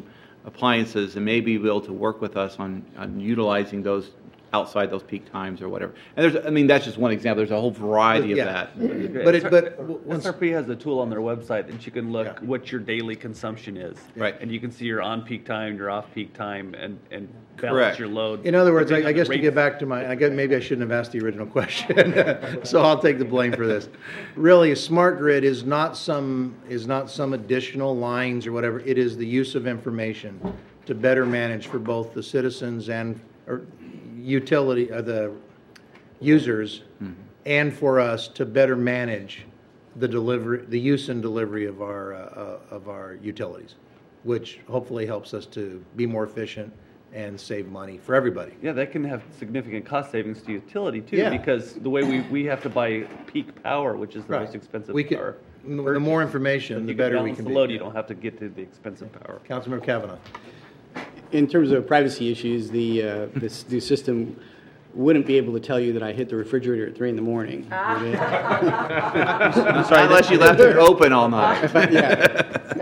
appliances and maybe be able to work with us on, on utilizing those outside those peak times or whatever. And there's, I mean, that's just one example. There's a whole variety of Yeah. that. But it, but once, S R P has a tool on their website that you can look Yeah. what your daily consumption is. Right. And you can see your on-peak time, your off-peak time, and, and balance Correct. your load. in other words, I, depending I on the guess to rate- get back to my, I guess maybe I shouldn't have asked the original question, so I'll take the blame for this. Really, a smart grid is not some, is not some additional lines or whatever. It is the use of information to better manage for both the citizens and, or utility, uh, the users, and for us to better manage the delivery, the use and delivery of our, uh, uh, of our utilities, which hopefully helps us to be more efficient and save money for everybody. Yeah, that can have significant cost savings to utility too, Yeah. because the way we, we have to buy peak power, which is the Right. most expensive We could, power. the more information, If the you better we balance can the be. load, you don't have to get to the expensive power. Councilmember Kavanaugh. In terms of privacy issues, the, uh, this, the system wouldn't be able to tell you that I hit the refrigerator at three in the morning. would it? I'm sorry, unless you left it open all night. If I- yeah.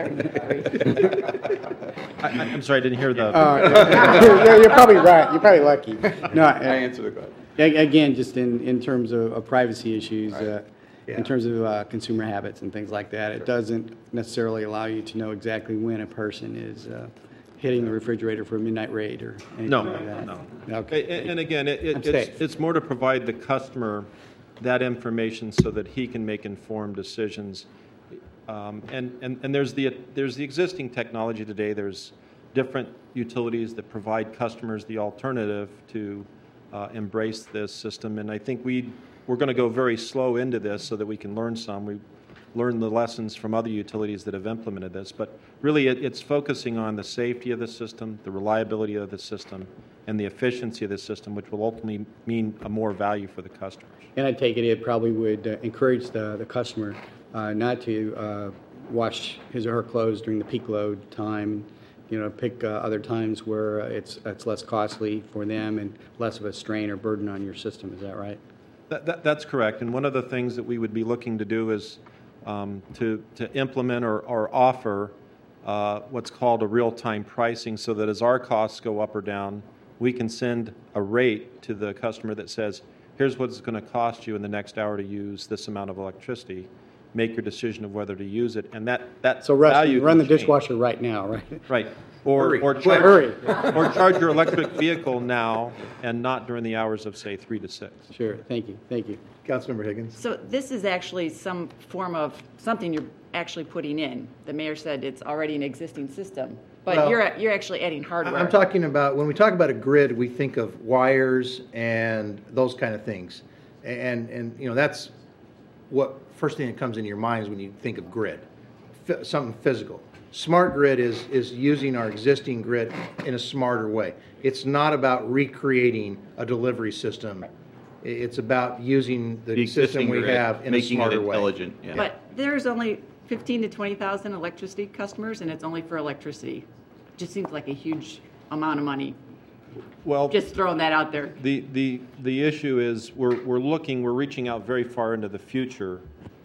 I, I- I'm sorry, I didn't hear the. Uh, you're, you're probably right. You're probably lucky. No, I uh, answered the question. a- again, just in, in terms of, of privacy issues, uh, Yeah. in terms of uh, consumer habits and things like that, it doesn't necessarily allow you to know exactly when a person is uh, hitting the refrigerator for a midnight raid or anything No, like that. no. Okay. A- And again, it- it- I'm it's, safe. it's more to provide the customer that information so that he can make informed decisions. Um, And, and, and there's the, there's the existing technology today. There's different utilities that provide customers the alternative to uh, embrace this system. And I think we, we're going to go very slow into this so that we can learn some. We learn the lessons from other utilities that have implemented this. But really, it, it's focusing on the safety of the system, the reliability of the system, and the efficiency of the system, which will ultimately mean a more value for the customers. And I take it it probably would uh, encourage the, the customer uh, not to uh, wash his or her clothes during the peak load time, you know, pick uh, other times where uh, it's, it's less costly for them and less of a strain or burden on your system. Is that right? That, that, that's correct. And one of the things that we would be looking to do is um, to, to implement or, or offer uh, what's called a real-time pricing, so that as our costs go up or down, we can send a rate to the customer that says, here's what it's going to cost you in the next hour to use this amount of electricity. Make your decision of whether to use it. And that, that So Russ, value run the can change. dishwasher right now, right? Right. Or, Hurry. or, Quick. charge, Hurry. or charge your electric vehicle now and not during the hours of, say, three to six. Sure. Thank you. Thank you. Councilmember Higgins. So this is actually some form of, something you're actually putting in. The mayor said it's already an existing system, but Well, you're, you're actually adding hardware. I'm talking about, when we talk about a grid, we think of wires and those kind of things. And, and, you know, that's what, first thing that comes into your mind is when you think of grid, F- something physical. Smart grid is, is using our existing grid in a smarter way. It's not about recreating a delivery system. I- It's about using the, The system existing we grid, have in a making it smarter way. intelligent, yeah. But there's only fifteen to twenty thousand electricity customers, and it's only for electricity. Just seems like a huge amount of money. Well, Just throwing that out there. The, the, the issue is we're, we're looking, we're reaching out very far into the future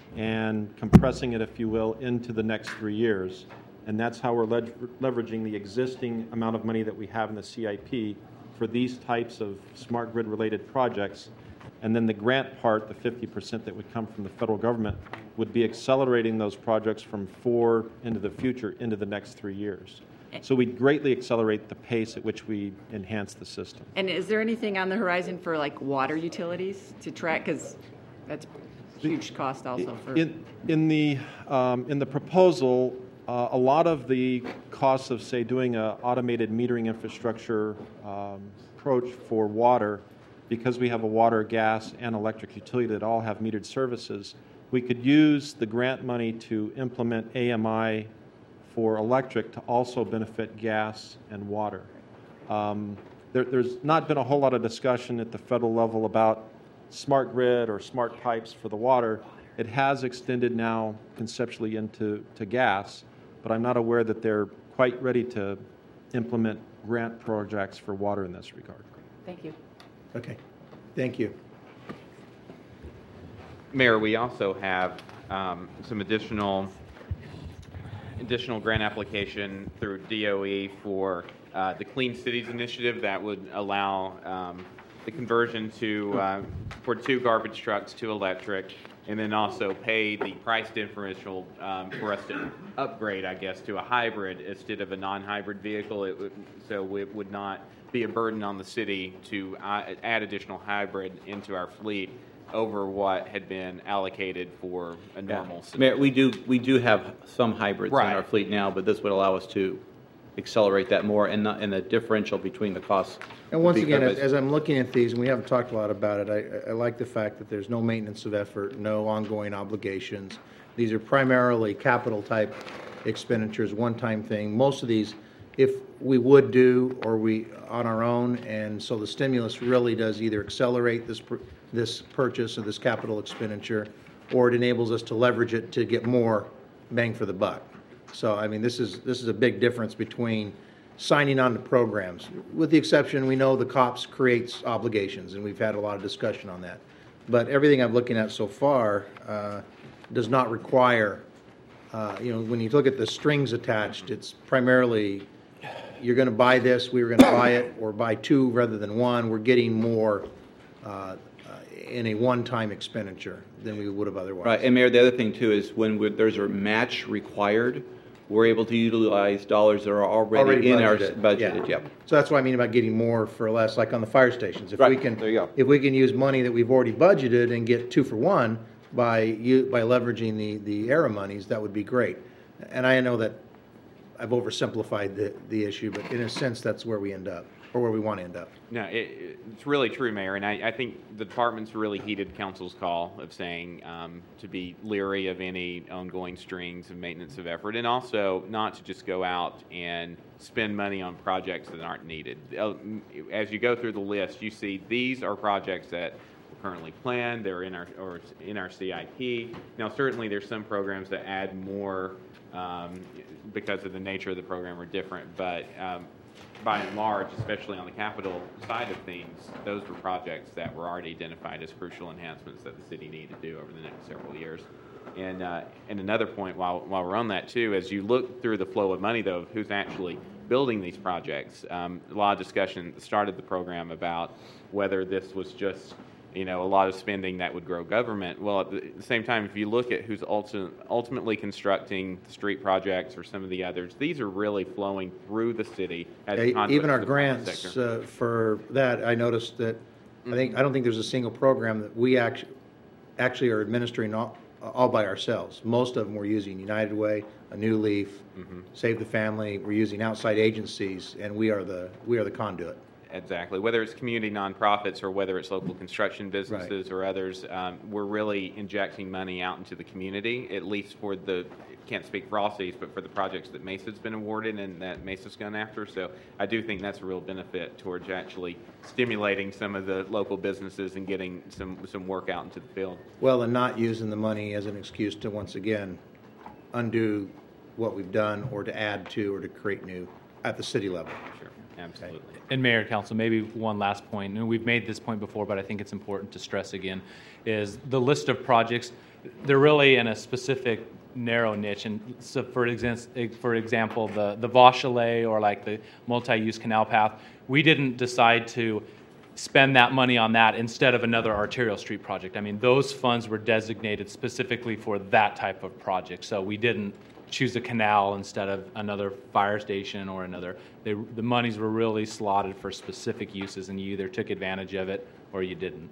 and compressing it, if you will, into the next three years. And that's how we're lev- leveraging the existing amount of money that we have in the C I P for these types of smart grid-related projects. And then the grant part, the fifty percent that would come from the federal government, would be accelerating those projects from four into the future, into the next three years. So we'd greatly accelerate the pace at which we enhance the system. And is there anything on the horizon for like water utilities to track? Because that's a huge cost also for. In, in the, um, in the proposal, uh, a lot of the costs of, say, doing a automated metering infrastructure um, approach for water, because we have a water, gas, and electric utility that all have metered services, we could use the grant money to implement A M I for electric to also benefit gas and water. Um, there, there's not been a whole lot of discussion at the federal level about smart grid or smart pipes for the water. It has extended now conceptually into to gas, but I'm not aware that they're quite ready to implement grant projects for water in this regard. Thank you. Okay, thank you. Mayor, we also have um, some additional additional grant application through D O E for uh, the Clean Cities Initiative that would allow um, the conversion to uh, for two garbage trucks to electric, and then also pay the price differential um, for us to upgrade, I guess, to a hybrid instead of a non-hybrid vehicle. It would, so it would not be a burden on the city to uh, add additional hybrid into our fleet over what had been allocated for a normal city. Mayor, we do, we do have some hybrids in Right. our fleet now, but this would allow us to accelerate that more, and not, and the differential between the costs. And would once be again, covered as by- as I'm looking at these, and we haven't talked a lot about it, I, I like the fact that there's no maintenance of effort, no ongoing obligations. These are primarily capital-type expenditures, one-time thing. Most of these, if we would do, or we, on our own, and so the stimulus really does either accelerate this, pur- this purchase of this capital expenditure, or it enables us to leverage it to get more bang for the buck. So, I mean, this is, this is a big difference between signing on to programs. With the exception, we know the COPS creates obligations, and we've had a lot of discussion on that. But everything I'm looking at so far uh, does not require, uh, you know, when you look at the strings attached, it's primarily, you're going to buy this, we were going to buy it, or buy two rather than one. We're getting more uh, uh, in a one-time expenditure than we would have otherwise. Right, and Mayor, the other thing too is when we- there's a match required, we're able to utilize dollars that are already in our s- budgeted, yeah. yep. So that's what I mean about getting more for less, like on the fire stations. If Right, we can, there you go. if we can use money that we've already budgeted and get two for one by you, by leveraging the, the ERA monies, that would be great. And I know that I've oversimplified the, the issue, but in a sense, that's where we end up, or where we want to end up. No, it, it's really true, Mayor, and I, I think the department's really heeded council's call of saying um, to be leery of any ongoing strings of maintenance of effort, and also not to just go out and spend money on projects that aren't needed. Uh, As you go through the list, you see these are projects that are currently planned, they're in our, or in our C I P. Now, certainly, there's some programs that add more um, because of the nature of the program are different, but um, by and large, especially on the capital side of things, those were projects that were already identified as crucial enhancements that the city needed to do over the next several years. And uh, and another point, while while we're on that too, as you look through the flow of money, though, of who's actually building these projects, um, a lot of discussion started the program about whether this was just, you know, a lot of spending that would grow government. Well, at the same time, if you look at who's ulti- ultimately constructing the street projects or some of the others, these are really flowing through the city as Yeah, conduits even our to the private grants sector. uh, for that, I noticed that, I think, I don't think there's a single program that we actually, actually are administering all, all by ourselves. Most of them we're using United Way, A New Leaf, Mhm. Save the Family, we're using outside agencies, and we are the, we are the conduit. Exactly. Whether it's community nonprofits or whether it's local construction businesses or others, um, we're really injecting money out into the community, at least for the, can't speak for all cities, but for the projects that Mesa's been awarded and that Mesa's gone after. So I do think that's a real benefit towards actually stimulating some of the local businesses and getting some, some work out into the field. Well, and not using the money as an excuse to, once again, undo what we've done or to add to or to create new at the city level. Sure, absolutely. And Mayor and Council, maybe one last point, and we've made this point before, but I think it's important to stress again, is the list of projects, they're really in a specific narrow niche. And so for, exa- for example, the, the Vauchelet or like the multi-use canal path, we didn't decide to spend that money on that instead of another arterial street project. I mean, those funds were designated specifically for that type of project. So we didn't choose a canal instead of another fire station or another. They, the monies were really slotted for specific uses, and you either took advantage of it or you didn't.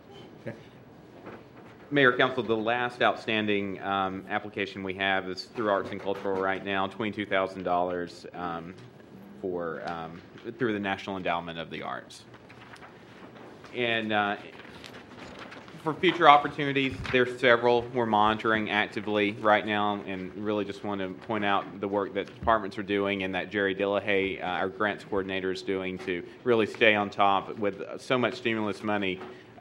Mayor, Council, the last outstanding um, application we have is through Arts and Cultural right now, twenty-two thousand dollars um, for um, through the National Endowment of the Arts. And uh, for future opportunities, there's several we're monitoring actively right now, and really just want to point out the work that departments are doing and that Jerry Dillahay, uh, our grants coordinator, is doing to really stay on top with so much stimulus money.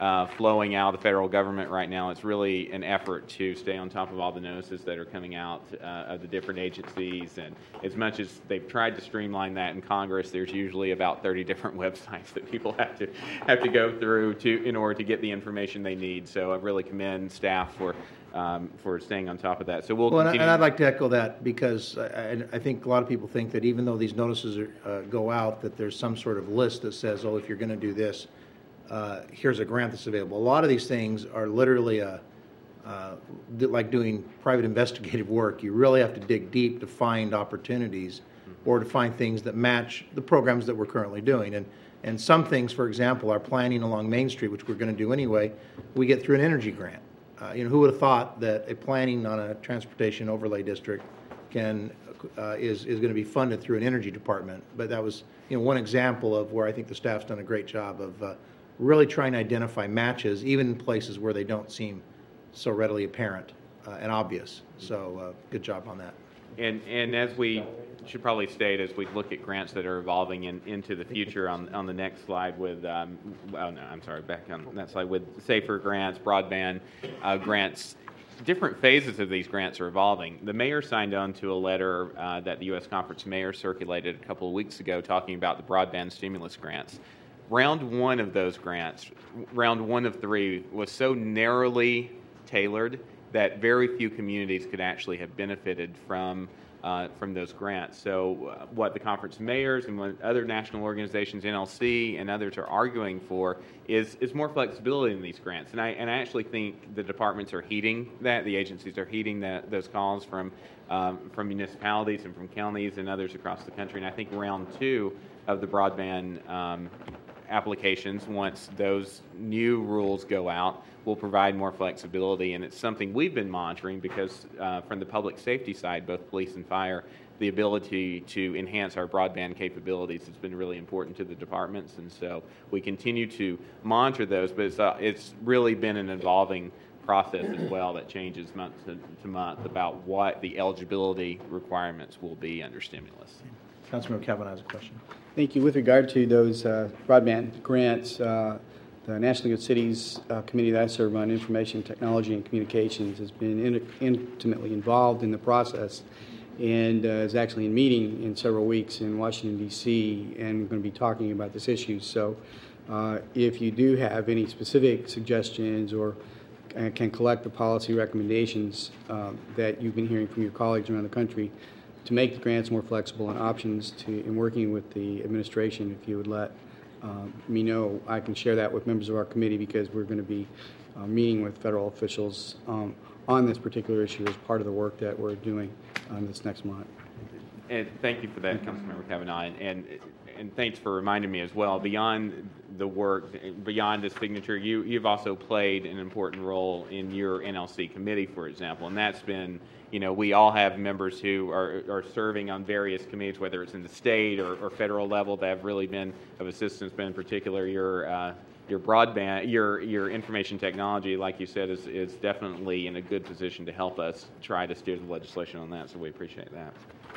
uh, flowing out of the federal government right now. It's really an effort to stay on top of all the notices that are coming out uh, of the different agencies. And as much as they've tried to streamline that in Congress, there's usually about thirty different websites that people have to have to go through to in order to get the information they need. So I really commend staff for um, for staying on top of that. So we'll Well, and I- continue. and I'd like to echo that, because I, I think a lot of people think that even though these notices are, uh, go out, that there's some sort of list that says, oh, if you're going to do this, uh, here's a grant that's available. A lot of these things are literally a, uh, like doing private investigative work. You really have to dig deep to find opportunities or to find things that match the programs that we're currently doing. And, and some things, for example, our planning along Main Street, which we're going to do anyway, we get through an energy grant. Uh, you know, who would have thought that a planning on a transportation overlay district can uh, is is going to be funded through an energy department? But that was, you know, one example of where I think the staff's done a great job of uh, really trying to identify matches, even in places where they don't seem so readily apparent uh, and obvious. So, uh, good job on that. And, and as we should probably state, as we look at grants that are evolving in, into the future on, on the next slide with, um, oh no, I'm sorry, back on that slide with SAFER grants, broadband uh, grants, different phases of these grants are evolving. The mayor signed on to a letter uh, that the U S Conference of Mayors circulated a couple of weeks ago talking about the broadband stimulus grants. Round one of those grants, round one of three, was so narrowly tailored that very few communities could actually have benefited from uh, from those grants. So uh, what the Conference of Mayors and what other national organizations, N L C and others, are arguing for is is more flexibility in these grants. And I and I actually think the departments are heeding that, the agencies are heeding that those calls from um, from municipalities and from counties and others across the country. And I think round two of the broadband um, applications, once those new rules go out, will provide more flexibility. And it's something we've been monitoring because uh, from the public safety side, both police and fire, the ability to enhance our broadband capabilities has been really important to the departments. And so we continue to monitor those, but it's, uh, it's really been an evolving process as well that changes month to, to month about what the eligibility requirements will be under stimulus. Councilmember Kavanaugh has a question. Thank you. With regard to those uh, broadband grants, uh, the National League of Cities uh, committee that I serve on, Information Technology and Communications, has been in, intimately involved in the process and uh, is actually in meeting in several weeks in Washington, D C, and we're going to be talking about this issue. So uh, if you do have any specific suggestions or uh, can collect the policy recommendations uh, that you've been hearing from your colleagues around the country to make the grants more flexible and options to in working with the administration, if you would let uh, me know, I can share that with members of our committee because we're going to be uh, meeting with federal officials um, on this particular issue as part of the work that we're doing um, this next month. And thank you for that, Councilmember Kavanaugh, and, and and thanks for reminding me as well. Beyond the work, beyond the signature, you you've also played an important role in your N L C committee, for example, and that's been, you know, we all have members who are are serving on various committees, whether it's in the state or, or federal level, that have really been of assistance. But in particular, your uh, your broadband, your your information technology, like you said, is is definitely in a good position to help us try to steer the legislation on that. So we appreciate that.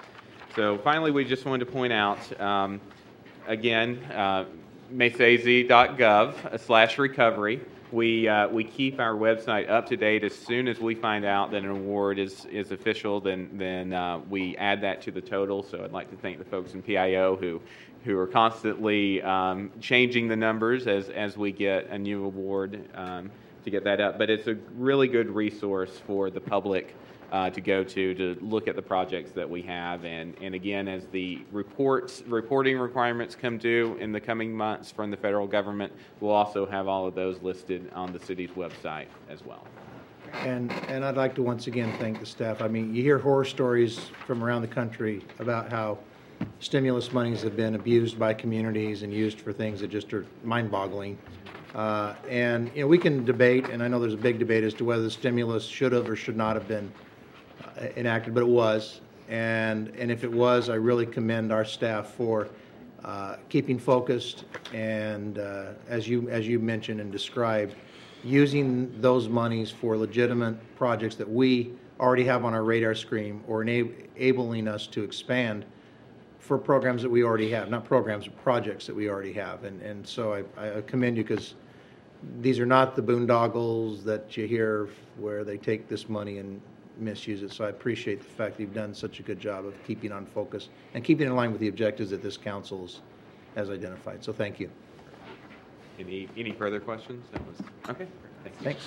So finally, we just wanted to point out, um, again, uh, mesezi dot gov slash recovery. We uh, we keep our website up to date. As soon as we find out that an award is is official, then then uh, we add that to the total. So I'd like to thank the folks in P I O who who are constantly um, changing the numbers as as we get a new award um, to get that up. But it's a really good resource for the public Uh, to go to to look at the projects that we have, and and again, as the reports reporting requirements come due in the coming months from the federal government, we'll also have all of those listed on the city's website as well. And and I'd like to once again thank the staff. I mean, you hear horror stories from around the country about how stimulus monies have been abused by communities and used for things that just are mind-boggling. Uh, and you know, we can debate, and I know there's a big debate as to whether the stimulus should have or should not have been enacted, but it was, and and if it was, I really commend our staff for uh, keeping focused and, uh, as you as you mentioned and described, using those monies for legitimate projects that we already have on our radar screen, or enabling us to expand for programs that we already have, not programs, but projects that we already have, and and so I, I commend you because these are not the boondoggles that you hear where they take this money and misuse it. So I appreciate the fact that you've done such a good job of keeping on focus and keeping in line with the objectives that this council has identified. So thank you. Any, any further questions? That was, okay. Thanks. Thanks.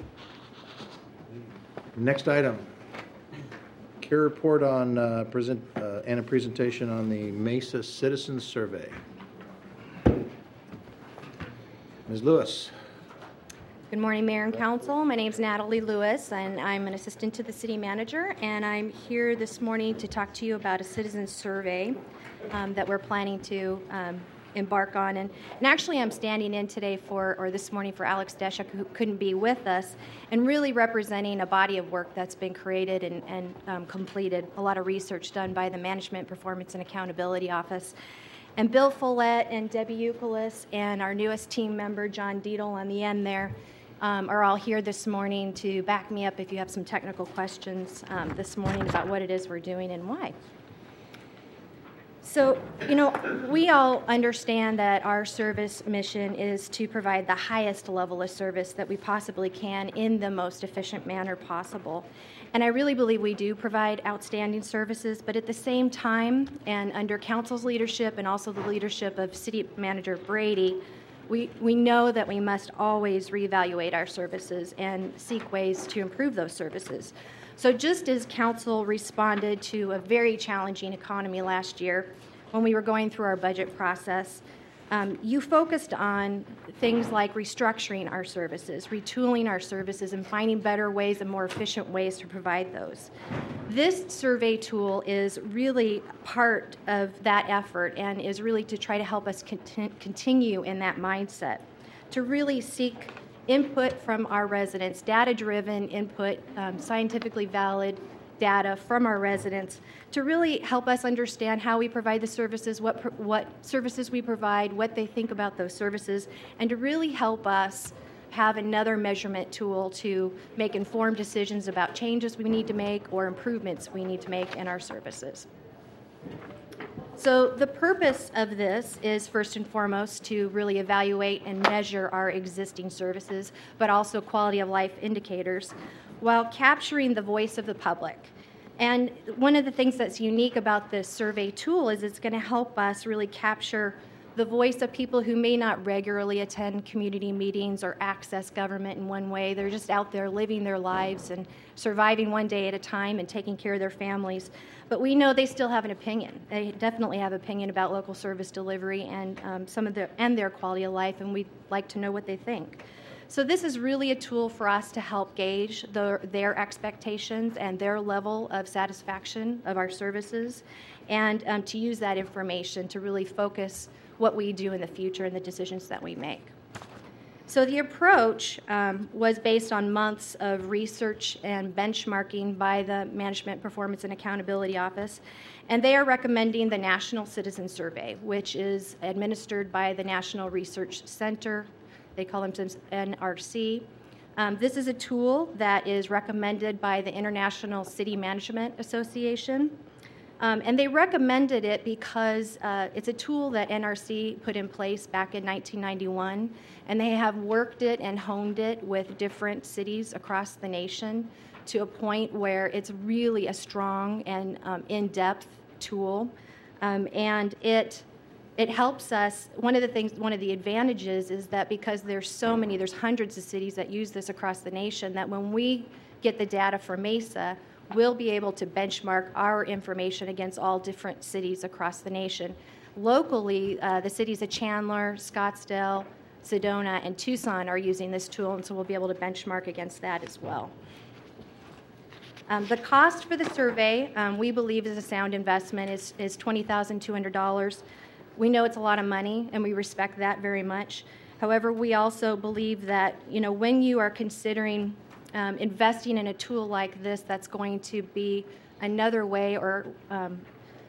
Next item. Care report on uh, present uh, and a presentation on the Mesa Citizens Survey. Miz Lewis. Good morning, Mayor and Council. My name is Natalie Lewis, and I'm an assistant to the city manager, and I'm here this morning to talk to you about a citizens survey um, that we're planning to um, embark on. And, and actually, I'm standing in today for, or this morning for Alex Deshuk, who couldn't be with us, and really representing a body of work that's been created and, and um, completed, a lot of research done by the Management, Performance, and Accountability Office. And Bill Follett and Debbie Euclid and our newest team member, John Deedle, on the end there, um, are all here this morning to back me up if you have some technical questions um, this morning about what it is we're doing and why. So, you know, we all understand that our service mission is to provide the highest level of service that we possibly can in the most efficient manner possible. And I really believe we do provide outstanding services, but at the same time, and under council's leadership and also the leadership of City Manager Brady, we, we know that we must always reevaluate our services and seek ways to improve those services. So just as council responded to a very challenging economy last year when we were going through our budget process, um, you focused on things like restructuring our services, retooling our services, and finding better ways and more efficient ways to provide those. This survey tool is really part of that effort and is really to try to help us conti- continue in that mindset, to really seek input from our residents, data-driven input, um, scientifically valid data from our residents to really help us understand how we provide the services, what pro- what services we provide, what they think about those services, and to really help us have another measurement tool to make informed decisions about changes we need to make or improvements we need to make in our services. So the purpose of this is first and foremost to really evaluate and measure our existing services, but also quality of life indicators, while capturing the voice of the public. And one of the things that's unique about this survey tool is it's going to help us really capture the voice of people who may not regularly attend community meetings or access government in one way. They're just out there living their lives and surviving one day at a time and taking care of their families. But we know they still have an opinion. They definitely have an opinion about local service delivery and um, some of their and their quality of life, and we'd like to know what they think. So this is really a tool for us to help gauge the, their expectations and their level of satisfaction of our services, and um, to use that information to really focus what we do in the future and the decisions that we make. So the approach um, was based on months of research and benchmarking by the Management, Performance, and Accountability Office, and they are recommending the National Citizen Survey, which is administered by the National Research Center. They call themselves N R C. Um, this is a tool that is recommended by the International City Management Association. Um, and they recommended it because uh, it's a tool that N R C put in place back in nineteen ninety-one, and they have worked it and honed it with different cities across the nation to a point where it's really a strong and um, in-depth tool. Um, and it It helps us. One of the things, one of the advantages is that because there's so many, there's hundreds of cities that use this across the nation, that when we get the data from Mesa, we'll be able to benchmark our information against all different cities across the nation. Locally, uh, the cities of Chandler, Scottsdale, Sedona, and Tucson are using this tool, and so we'll be able to benchmark against that as well. Um, the cost for the survey, um, we believe is a sound investment, is, is twenty thousand two hundred dollars. We know it's a lot of money, and we respect that very much. However, we also believe that, you know, when you are considering um, investing in a tool like this, that's going to be another way or um,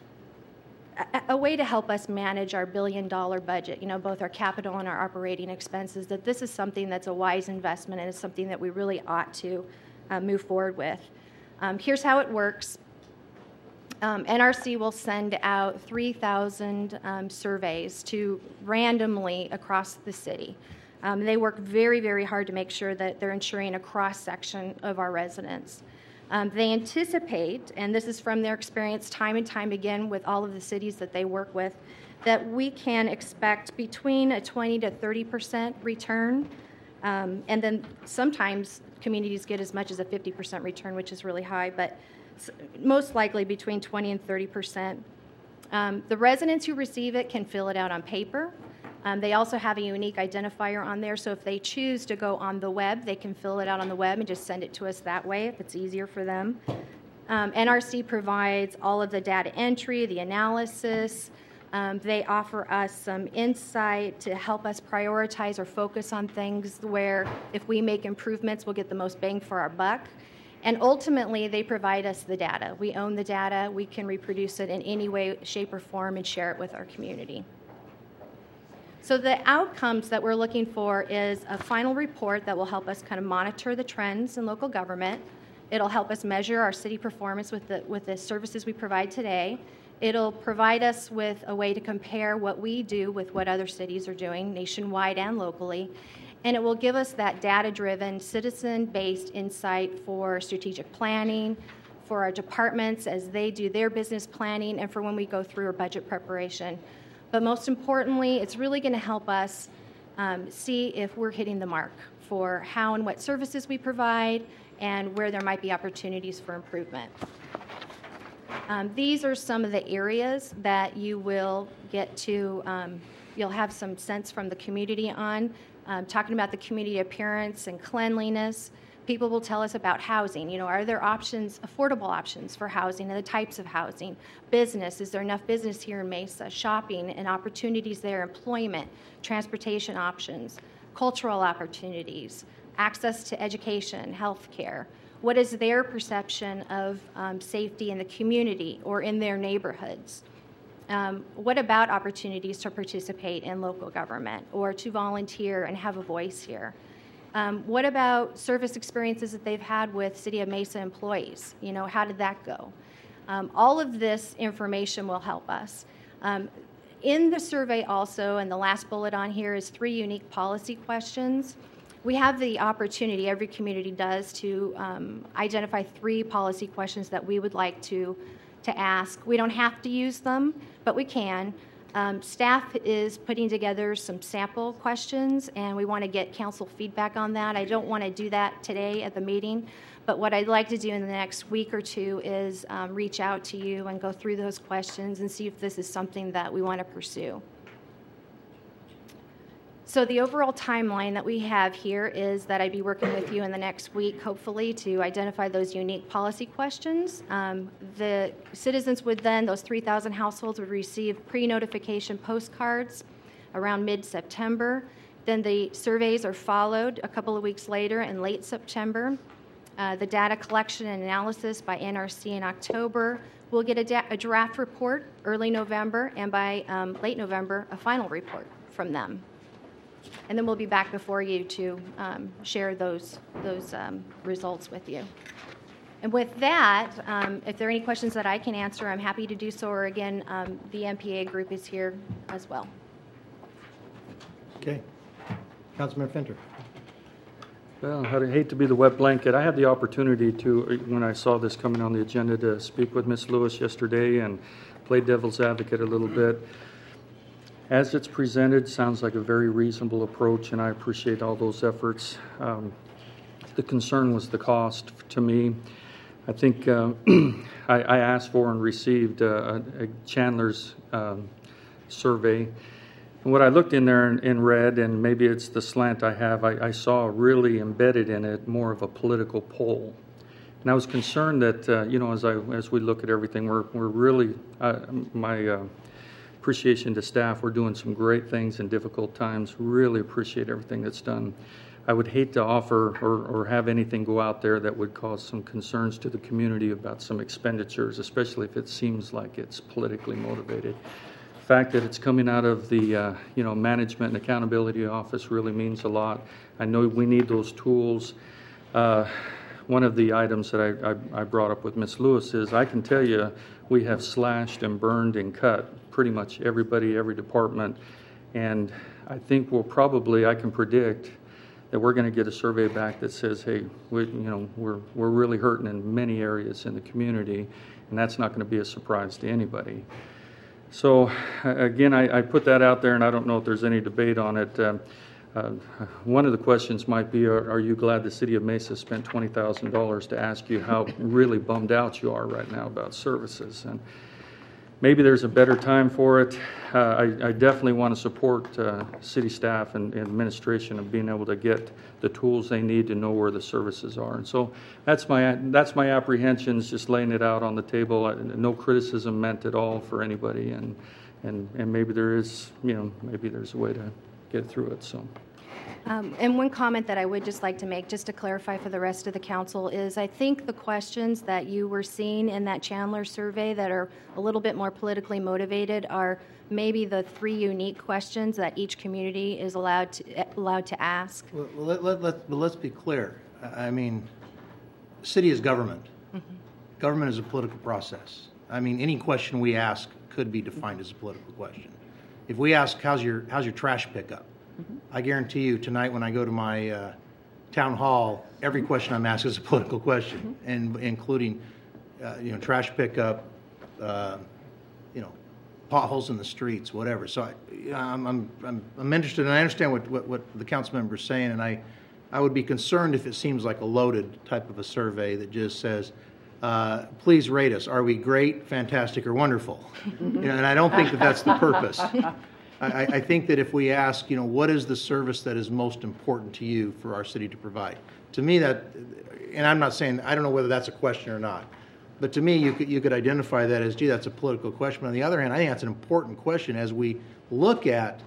a, a way to help us manage our billion-dollar budget, you know, both our capital and our operating expenses, that this is something that's a wise investment and is something that we really ought to uh, move forward with. Um, here's how it works. Um, N R C will send out three thousand um, surveys to randomly across the city. Um, they work very, very hard to make sure that they're ensuring a cross-section of our residents. Um, they anticipate, and this is from their experience time and time again with all of the cities that they work with, that we can expect between a twenty to thirty percent return. Um, and then sometimes communities get as much as a fifty percent return, which is really high, but most likely between twenty and thirty percent. Um, the residents who receive it can fill it out on paper. Um, they also have a unique identifier on there, so if they choose to go on the web, they can fill it out on the web and just send it to us that way if it's easier for them. Um, N R C provides all of the data entry, the analysis. Um, they offer us some insight to help us prioritize or focus on things where if we make improvements, we'll get the most bang for our buck. And ultimately, they provide us the data. We own the data. We can reproduce it in any way, shape, or form and share it with our community. So the outcomes that we're looking for is a final report that will help us kind of monitor the trends in local government. It'll help us measure our city performance with the, with the services we provide today. It'll provide us with a way to compare what we do with what other cities are doing nationwide and locally. And it will give us that data-driven, citizen-based insight for strategic planning, for our departments as they do their business planning, and for when we go through our budget preparation. But most importantly, it's really going to help us um, see if we're hitting the mark for how and what services we provide and where there might be opportunities for improvement. Um, these are some of the areas that you will get to, um, you'll have some sense from the community on, um, talking about the community appearance and cleanliness. People will tell us about housing. You know, are there options, affordable options for housing and the types of housing? Business, is there enough business here in Mesa? Shopping and opportunities there, employment, transportation options, cultural opportunities, access to education, health care. What is their perception of um, safety in the community or in their neighborhoods? Um, what about opportunities to participate in local government or to volunteer and have a voice here? Um, what about service experiences that they've had with City of Mesa employees? You know, how did that go? Um, all of this information will help us. Um, in the survey also, and the last bullet on here is three unique policy questions. We have the opportunity, every community does, to um, identify three policy questions that we would like to, to ask. We don't have to use them, but we can. Um, staff is putting together some sample questions, and we want to get council feedback on that. I don't want to do that today at the meeting, but what I'd like to do in the next week or two is um, reach out to you and go through those questions and see if this is something that we want to pursue. So the overall timeline that we have here is that I'd be working with you in the next week, hopefully, to identify those unique policy questions. Um, the citizens would then, those three thousand households would receive pre-notification postcards around mid-September. Then the surveys are followed a couple of weeks later in late September. Uh, the data collection and analysis by N R C in October. We'll get a, da- a draft report early November, and by um, late November, a final report from them. And then we'll be back before you to um, share those, those um, results with you. And with that, um, if there are any questions that I can answer, I'm happy to do so, or again, um, the M P A group is here as well. Okay. Councilman Finter. Well, I hate to be the wet blanket. I had the opportunity to, when I saw this coming on the agenda, to speak with Miz Lewis yesterday and play devil's advocate a little bit. As it's presented, sounds like a very reasonable approach, and I appreciate all those efforts. Um, the concern was the cost to me. I think uh, I, I asked for and received uh, a, a Chandler's um, survey. And what I looked in there and, and read, and maybe it's the slant I have, I, I saw really embedded in it more of a political poll. And I was concerned that, uh, you know, as I as we look at everything, we're, we're really, uh, my uh, appreciation to staff, we're doing some great things in difficult times. Really appreciate everything that's done. I would hate to offer or, or have anything go out there that would cause some concerns to the community about some expenditures, especially if it seems like it's politically motivated. The fact that it's coming out of the uh, you know, Management and Accountability Office really means a lot. I know we need those tools. Uh, one of the items that I, I, I brought up with Miz Lewis is I can tell you we have slashed and burned and cut pretty much everybody, every department, and I think we'll probably, I can predict that we're going to get a survey back that says, hey, we, you know, we're, we're really hurting in many areas in the community, and that's not going to be a surprise to anybody. So again, I, I put that out there, and I don't know if there's any debate on it. Um, uh, one of the questions might be, are, are you glad the city of Mesa spent twenty thousand dollars to ask you how really bummed out you are right now about services? And maybe there's a better time for it. Uh, I, I definitely want to support uh, city staff and, and administration of being able to get the tools they need to know where the services are. And so that's my that's my apprehensions, just laying it out on the table. I, no criticism meant at all for anybody, and and and maybe there is, you know, maybe there's a way to get through it. So. Um, and one comment that I would just like to make, just to clarify for the rest of the council, is I think the questions that you were seeing in that Chandler survey that are a little bit more politically motivated are maybe the three unique questions that each community is allowed to allowed to ask. Well, let, let, let, but let's be clear. I mean, city is government. Mm-hmm. Government is a political process. I mean, any question we ask could be defined as a political question. If we ask, how's your, how's your trash pickup? Mm-hmm. I guarantee you tonight when I go to my uh, town hall, every question I'm asked is a political question, mm-hmm. and including, uh, you know, trash pickup, uh, you know, potholes in the streets, whatever. So I, you know, I'm, I'm, I'm, I'm interested, and I understand what, what, what the council member is saying, and I, I would be concerned if it seems like a loaded type of a survey that just says, uh, please rate us. Are we great, fantastic, or wonderful? You know, and I don't think that that's the purpose. I, I think that if we ask, you know, what is the service that is most important to you for our city to provide? To me, that, and I'm not saying, I don't know whether that's a question or not, but to me, you could, you could identify that as, gee, that's a political question. But on the other hand, I think that's an important question as we look at,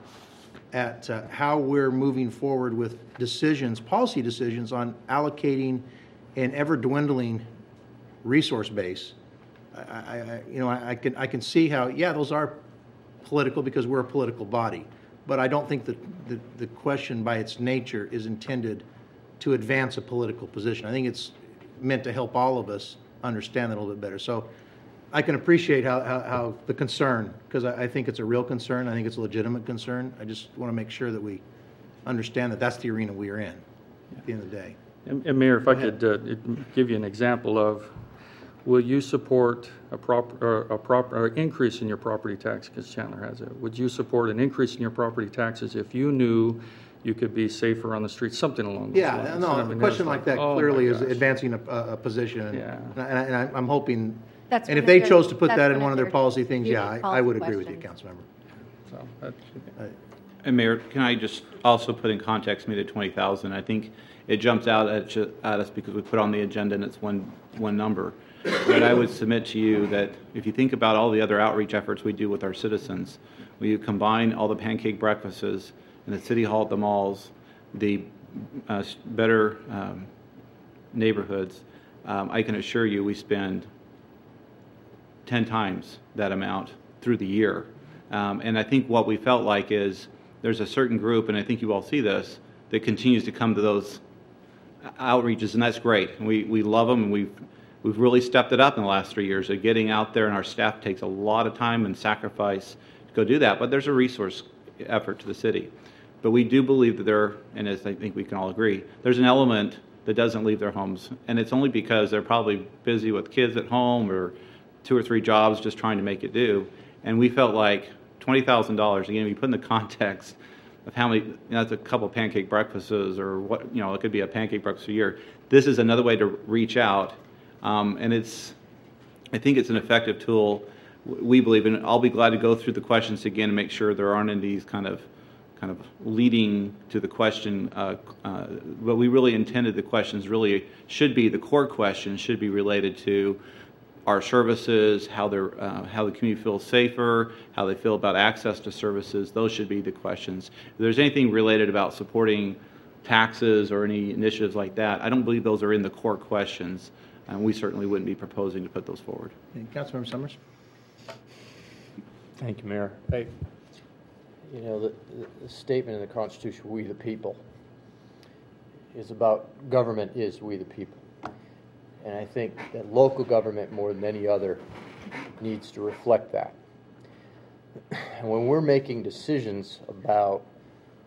at uh, how we're moving forward with decisions, policy decisions on allocating an ever-dwindling resource base. I, I, you know, I, I can I can see how, yeah, those are political because we're a political body, but I don't think that the, the question by its nature is intended to advance a political position. I think it's meant to help all of us understand that a little bit better. So I can appreciate how, how, how the concern, because I, I think it's a real concern. I think it's a legitimate concern. I just want to make sure that we understand that that's the arena we are in at the end of the day. And, and Mayor, if I could uh, give you an example of, will you support a proper a proper increase in your property tax, because Chandler has it? Would you support an increase in your property taxes if you knew you could be safer on the streets, something along those yeah, lines? Yeah, no, I mean, a question like that oh clearly is advancing a, a position. And, yeah. and, I, and I, I'm hoping, that's and if they their, chose to put that in one one of their their policy things, yeah, I, I would agree questions. with you, Councilmember. So that's, uh, And Mayor, can I just also put in context maybe the twenty thousand? I think it jumps out at, at us because we put on the agenda and it's one one number. But I would submit to you that if you think about all the other outreach efforts we do with our citizens, we combine all the pancake breakfasts in the city hall at the malls, the uh, better um, neighborhoods, um, I can assure you we spend ten times that amount through the year. Um, and I think what we felt like is there's a certain group, and I think you all see this, that continues to come to those outreaches, and that's great. And we, we love them, and we've, we've really stepped it up in the last three years of getting out there, and our staff takes a lot of time and sacrifice to go do that. But there's a resource effort to the city. But we do believe that there, and as I think we can all agree, there's an element that doesn't leave their homes. And it's only because they're probably busy with kids at home or two or three jobs just trying to make it do. And we felt like twenty thousand dollars, again, we put in the context of how many, you know, that's a couple of pancake breakfasts or what, you know, it could be a pancake breakfast a year. This is another way to reach out. Um, and it's, I think it's an effective tool, we believe, and I'll be glad to go through the questions again and make sure there aren't any of these kind of kind of leading to the question, uh, uh, but we really intended the questions really should be, the core questions should be related to our services, how they're, uh, how the community feels safer, how they feel about access to services. Those should be the questions. If there's anything related about supporting taxes or any initiatives like that, I don't believe those are in the core questions, and we certainly wouldn't be proposing to put those forward. Councilmember Summers. Thank you, Mayor. Hey, you know, the, the statement in the Constitution, "We the people," is about government is we the people. And I think that local government, more than any other, needs to reflect that. And when we're making decisions about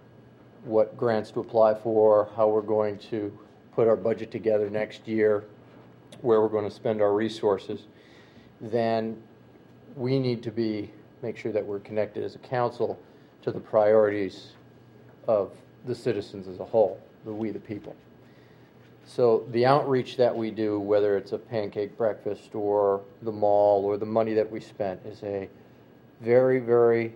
what grants to apply for, how we're going to put our budget together next year, where we're going to spend our resources, then we need to be, make sure that we're connected as a council to the priorities of the citizens as a whole, the we the people. So the outreach that we do, whether it's a pancake breakfast or the mall or the money that we spent, is a very, very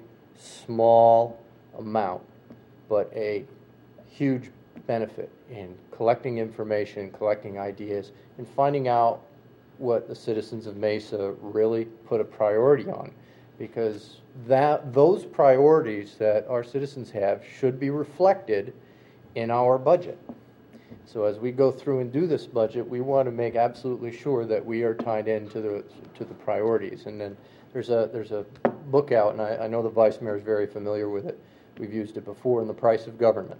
small amount, but a huge benefit in collecting information, collecting ideas, and finding out what the citizens of Mesa really put a priority on. Because that those priorities that our citizens have should be reflected in our budget. So as we go through and do this budget, we want to make absolutely sure that we are tied into the to the priorities. And then there's a there's a book out, and I, I know the Vice Mayor is very familiar with it. We've used it before, in The Price of Government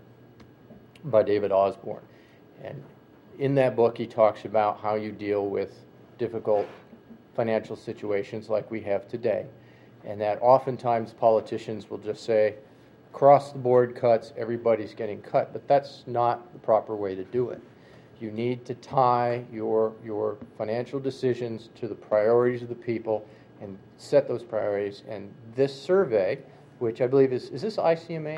by David Osborne. And in that book, he talks about how you deal with difficult financial situations like we have today. And that oftentimes politicians will just say, across the board cuts, everybody's getting cut, but that's not the proper way to do it. You need to tie your your financial decisions to the priorities of the people and set those priorities. And this survey, which I believe is, is this I C M A?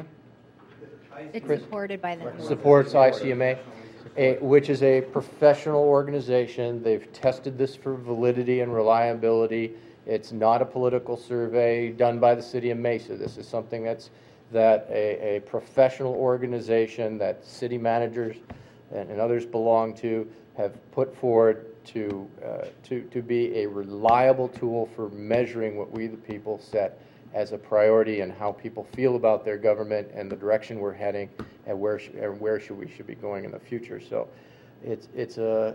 It's Chris? supported by the. Supports I C M A, a, which is a professional organization. They've tested this for validity and reliability. It's not a political survey done by the city of Mesa. This is something that's that a, a professional organization that city managers and, and others belong to have put forward to, uh, to, to be a reliable tool for measuring what we the people set as a priority and how people feel about their government and the direction we're heading and where sh- and where should we should be going in the future. So it's it's a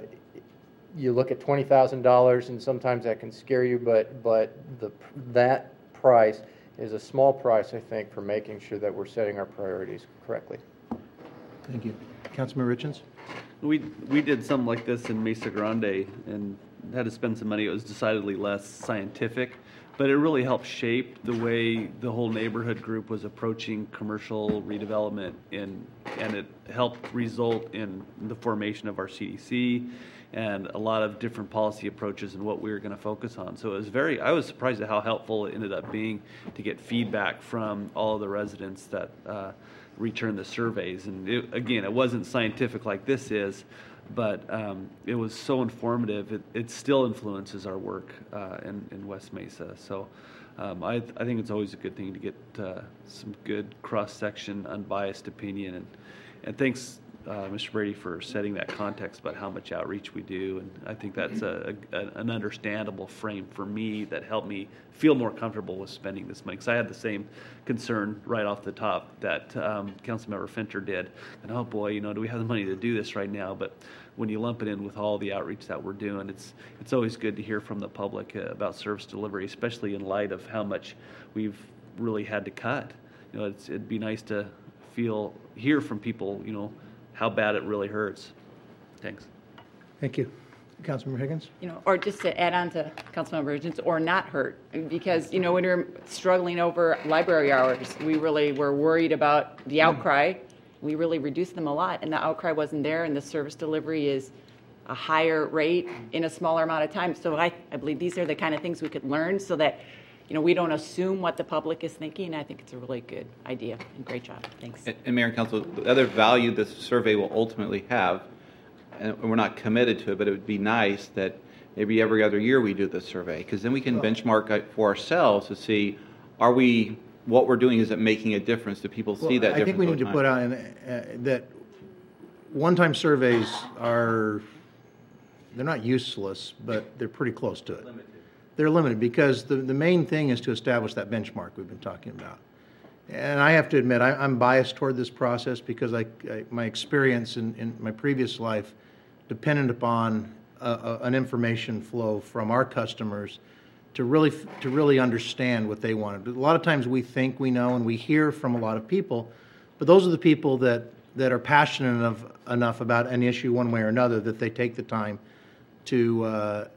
you look at twenty thousand dollars and sometimes that can scare you, but but the that price is a small price, I think, for making sure that we're setting our priorities correctly. Thank you. Councilman Richens? We, we did something like this in Mesa Grande and had to spend some money. It was decidedly less scientific, but it really helped shape the way the whole neighborhood group was approaching commercial redevelopment, and, and it helped result in the formation of our C D C and a lot of different policy approaches and what we were going to focus on. So it was very, I was surprised at how helpful it ended up being to get feedback from all of the residents that uh, returned the surveys. And it, again, it wasn't scientific like this is, but um, it was so informative. It, it still influences our work uh, in, in West Mesa. So um, I, I think it's always a good thing to get uh, some good cross-section, unbiased opinion. And, and thanks, Uh, Mister Brady, for setting that context about how much outreach we do, and I think that's a, a, an understandable frame for me that helped me feel more comfortable with spending this money. Because I had the same concern right off the top that um, Councilmember Finter did, and oh boy, you know, do we have the money to do this right now? But when you lump it in with all the outreach that we're doing, it's it's always good to hear from the public uh, about service delivery, especially in light of how much we've really had to cut. You know, it's, it'd be nice to feel hear from people, you know, how bad it really hurts. Thanks. Thank you. Councilmember Higgins? You know, or just to add on to Councilmember Higgins, or not hurt, because, you know, when you're struggling over library hours, we really were worried about the outcry. We really reduced them a lot, and the outcry wasn't there, and the service delivery is a higher rate in a smaller amount of time. So I, I believe these are the kind of things we could learn so that, you know, we don't assume what the public is thinking. I think it's a really good idea, and great job. Thanks. And, and Mayor and Council, the other value this survey will ultimately have, and we're not committed to it, but it would be nice that maybe every other year we do this survey, because then we can benchmark it for ourselves to see, are we, what we're doing, is it making a difference? Do people see Well, that I difference? think we need to over put time? out uh, that one-time surveys are, they're not useless, but they're pretty close to it. Limited. They're limited because the, the main thing is to establish that benchmark we've been talking about. And I have to admit, I, I'm biased toward this process because I, I, my experience in, in my previous life depended upon a, a, an information flow from our customers to really to really understand what they wanted. A lot of times we think we know and we hear from a lot of people, but those are the people that, that are passionate enough, enough about an issue one way or another that they take the time to uh,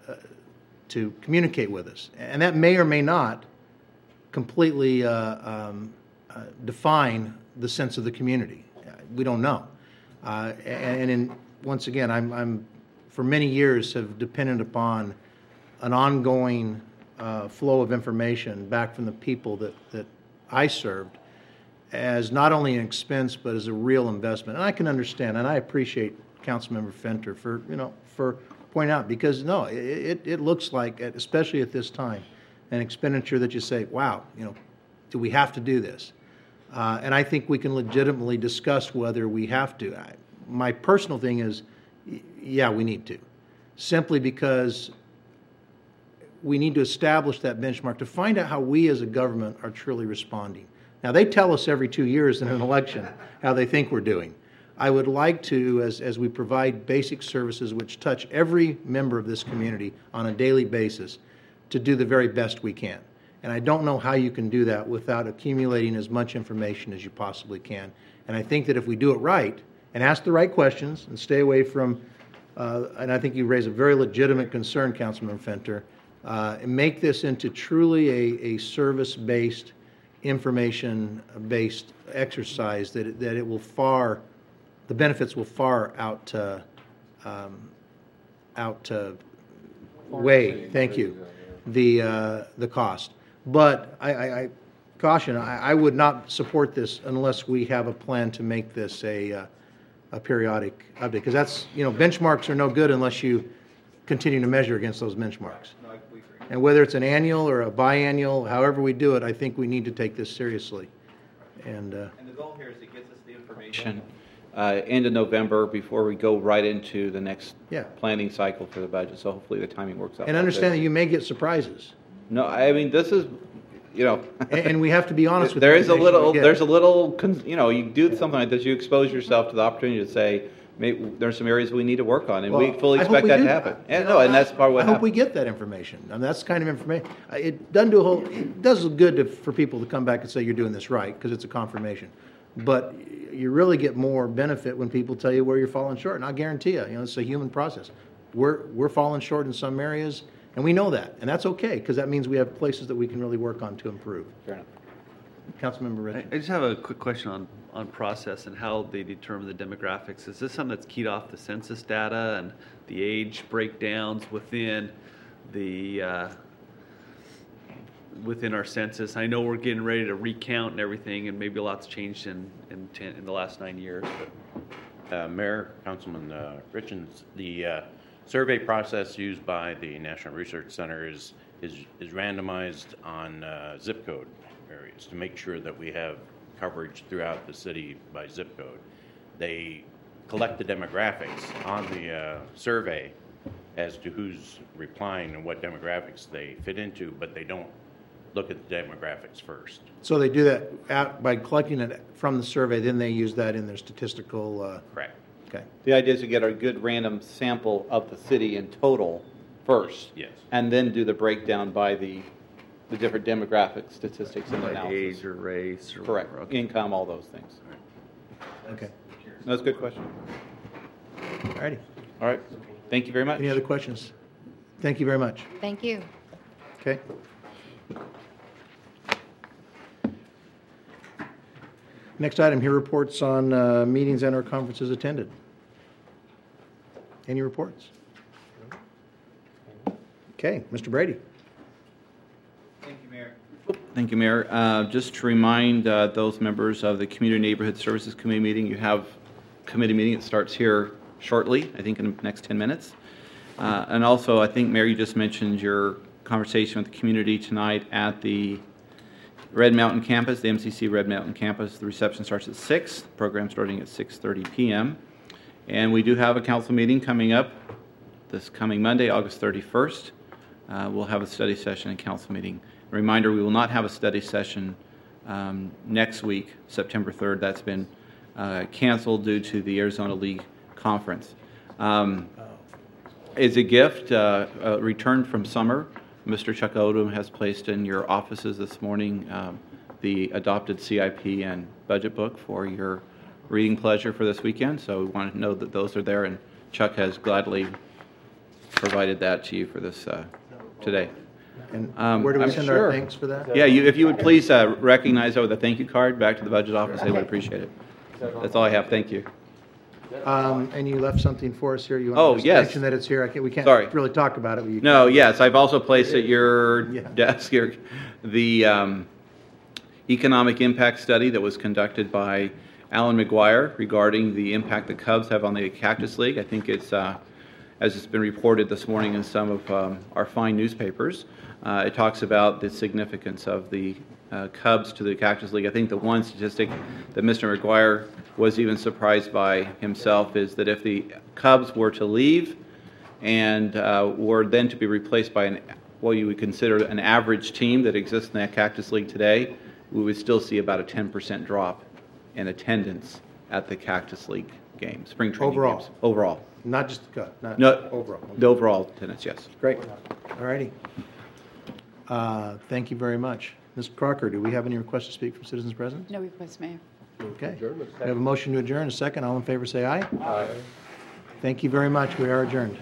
to communicate with us. And that may or may not completely uh, um, uh, define the sense of the community. We don't know. Uh, and in, once again, I'm, I'm, for many years, have depended upon an ongoing uh, flow of information back from the people that, that I served as not only an expense, but as a real investment. And I can understand, and I appreciate Councilmember Fenter for, you know, for pointing out, because no, it, it, it looks like, especially at this time, an expenditure that you say, wow, you know, do we have to do this? Uh, and I think we can legitimately discuss whether we have to. I, my personal thing is, y- yeah, we need to. Simply because we need to establish that benchmark to find out how we as a government are truly responding. Now, they tell us every two years in an election how they think we're doing. I would like to, as, as we provide basic services which touch every member of this community on a daily basis, to do the very best we can. And I don't know how you can do that without accumulating as much information as you possibly can. And I think that if we do it right and ask the right questions and stay away from, uh, and I think you raise a very legitimate concern, Councilman Fenter, uh, and make this into truly a, a service-based, information-based exercise, that it, that it will far, the benefits will far out, uh, um, out uh, weigh, thank you, the, uh, the cost. But I, I, I caution, I, I would not support this unless we have a plan to make this a, uh, a periodic update, because that's, you know, benchmarks are no good unless you continue to measure against those benchmarks. And whether it's an annual or a biannual, however we do it, I think we need to take this seriously. And, uh, and the goal here is to get us the information uh, end of November before we go right into the next yeah. planning cycle for the budget. So hopefully the timing works out. And understand that you may get surprises. No, I mean, this is, you know. and, and we have to be honest with there is a little, there's a little, con- you know, you do something like this, you expose yourself to the opportunity to say, maybe there's some areas we need to work on, and well, we fully expect we that do. to happen. And, no, and that's part of what I hope happens. we get that information. I mean, that's the kind of information. It doesn't do a whole. It does good to, for people to come back and say you're doing this right, because it's a confirmation. But you really get more benefit when people tell you where you're falling short. And I guarantee you, you know, it's a human process. We're we're falling short in some areas, and we know that, and that's okay, because that means we have places that we can really work on to improve. Fair enough. Councilmember Richard. I just have a quick question on, on process and how they determine the demographics. Is this something that's keyed off the census data and the age breakdowns within the uh, within our census? I know we're getting ready to recount and everything, and maybe a lot's changed in in, ten, in the last nine years. Uh, Mayor, Councilman uh, Richens, the uh, survey process used by the National Research Center is is, is randomized on uh, zip code areas to make sure that we have coverage throughout the city by zip code. They collect the demographics on the uh, survey as to who's replying and what demographics they fit into, but they don't look at the demographics first. So they do that out by collecting it from the survey, then they use that in their statistical. Uh, Correct. Okay. The idea is to get a good random sample of the city in total first. Yes. And then do the breakdown by the the different demographic statistics and like analysis. Age or race or correct, whatever. Okay. Income, all those things. Okay. That's a good question. All righty. All right. Thank you very much. Any other questions? Thank you very much. Thank you. Okay. Next item here, reports on uh, meetings and or conferences attended. Any reports? Okay, Mister Brady. Thank you, Mayor. Thank you, Mayor. Uh, just to remind uh, those members of the Community Neighborhood Services Committee meeting, you have a committee meeting that starts here shortly, I think in the next ten minutes. Uh, and also, I think, Mayor, you just mentioned your conversation with the community tonight at the Red Mountain campus, the M C C Red Mountain campus. The reception starts at six, the program starting at six thirty p m And we do have a council meeting coming up this coming Monday, August thirty-first. Uh, we'll have a study session and council meeting. A reminder, we will not have a study session um, next week, September third. That's been uh, canceled due to the Arizona League Conference. Um, as a gift, uh, uh, returned from summer, Mister Chuck Odom has placed in your offices this morning um, the adopted C I P and budget book for your reading pleasure for this weekend. So we want to know that those are there, and Chuck has gladly provided that to you for this uh, today. And Um, where do we I'm send sure. our thanks for that? Yeah, you, if you would please uh, recognize that with a thank you card back to the budget office, they would appreciate it. That's all I have. Thank you. Um, And you left something for us here? You Oh, want to just yes. mention that it's here? I can't- We can't Sorry. really talk about it. but you- No, yes, I've also placed at your Yeah. desk here the um, economic impact study that was conducted by Alan McGuire regarding the impact the Cubs have on the Cactus League. I think it's, uh, as it's been reported this morning in some of um, our fine newspapers, uh, it talks about the significance of the uh, Cubs to the Cactus League. I think the one statistic that Mister McGuire was even surprised by himself is that if the Cubs were to leave and uh, were then to be replaced by an, what you would consider an average team that exists in that Cactus League today, we would still see about a ten percent drop in attendance at the Cactus League games, spring training Overall. games. Overall. Not just the Cubs, not No, overall. the overall attendance, yes. Great. All righty. Uh, Thank you very much. Miz Crocker, do we have any requests to speak from citizens present? No request, Mayor. Okay. We have a motion to adjourn. A second. All in favor, say aye. Aye. Thank you very much. We are adjourned.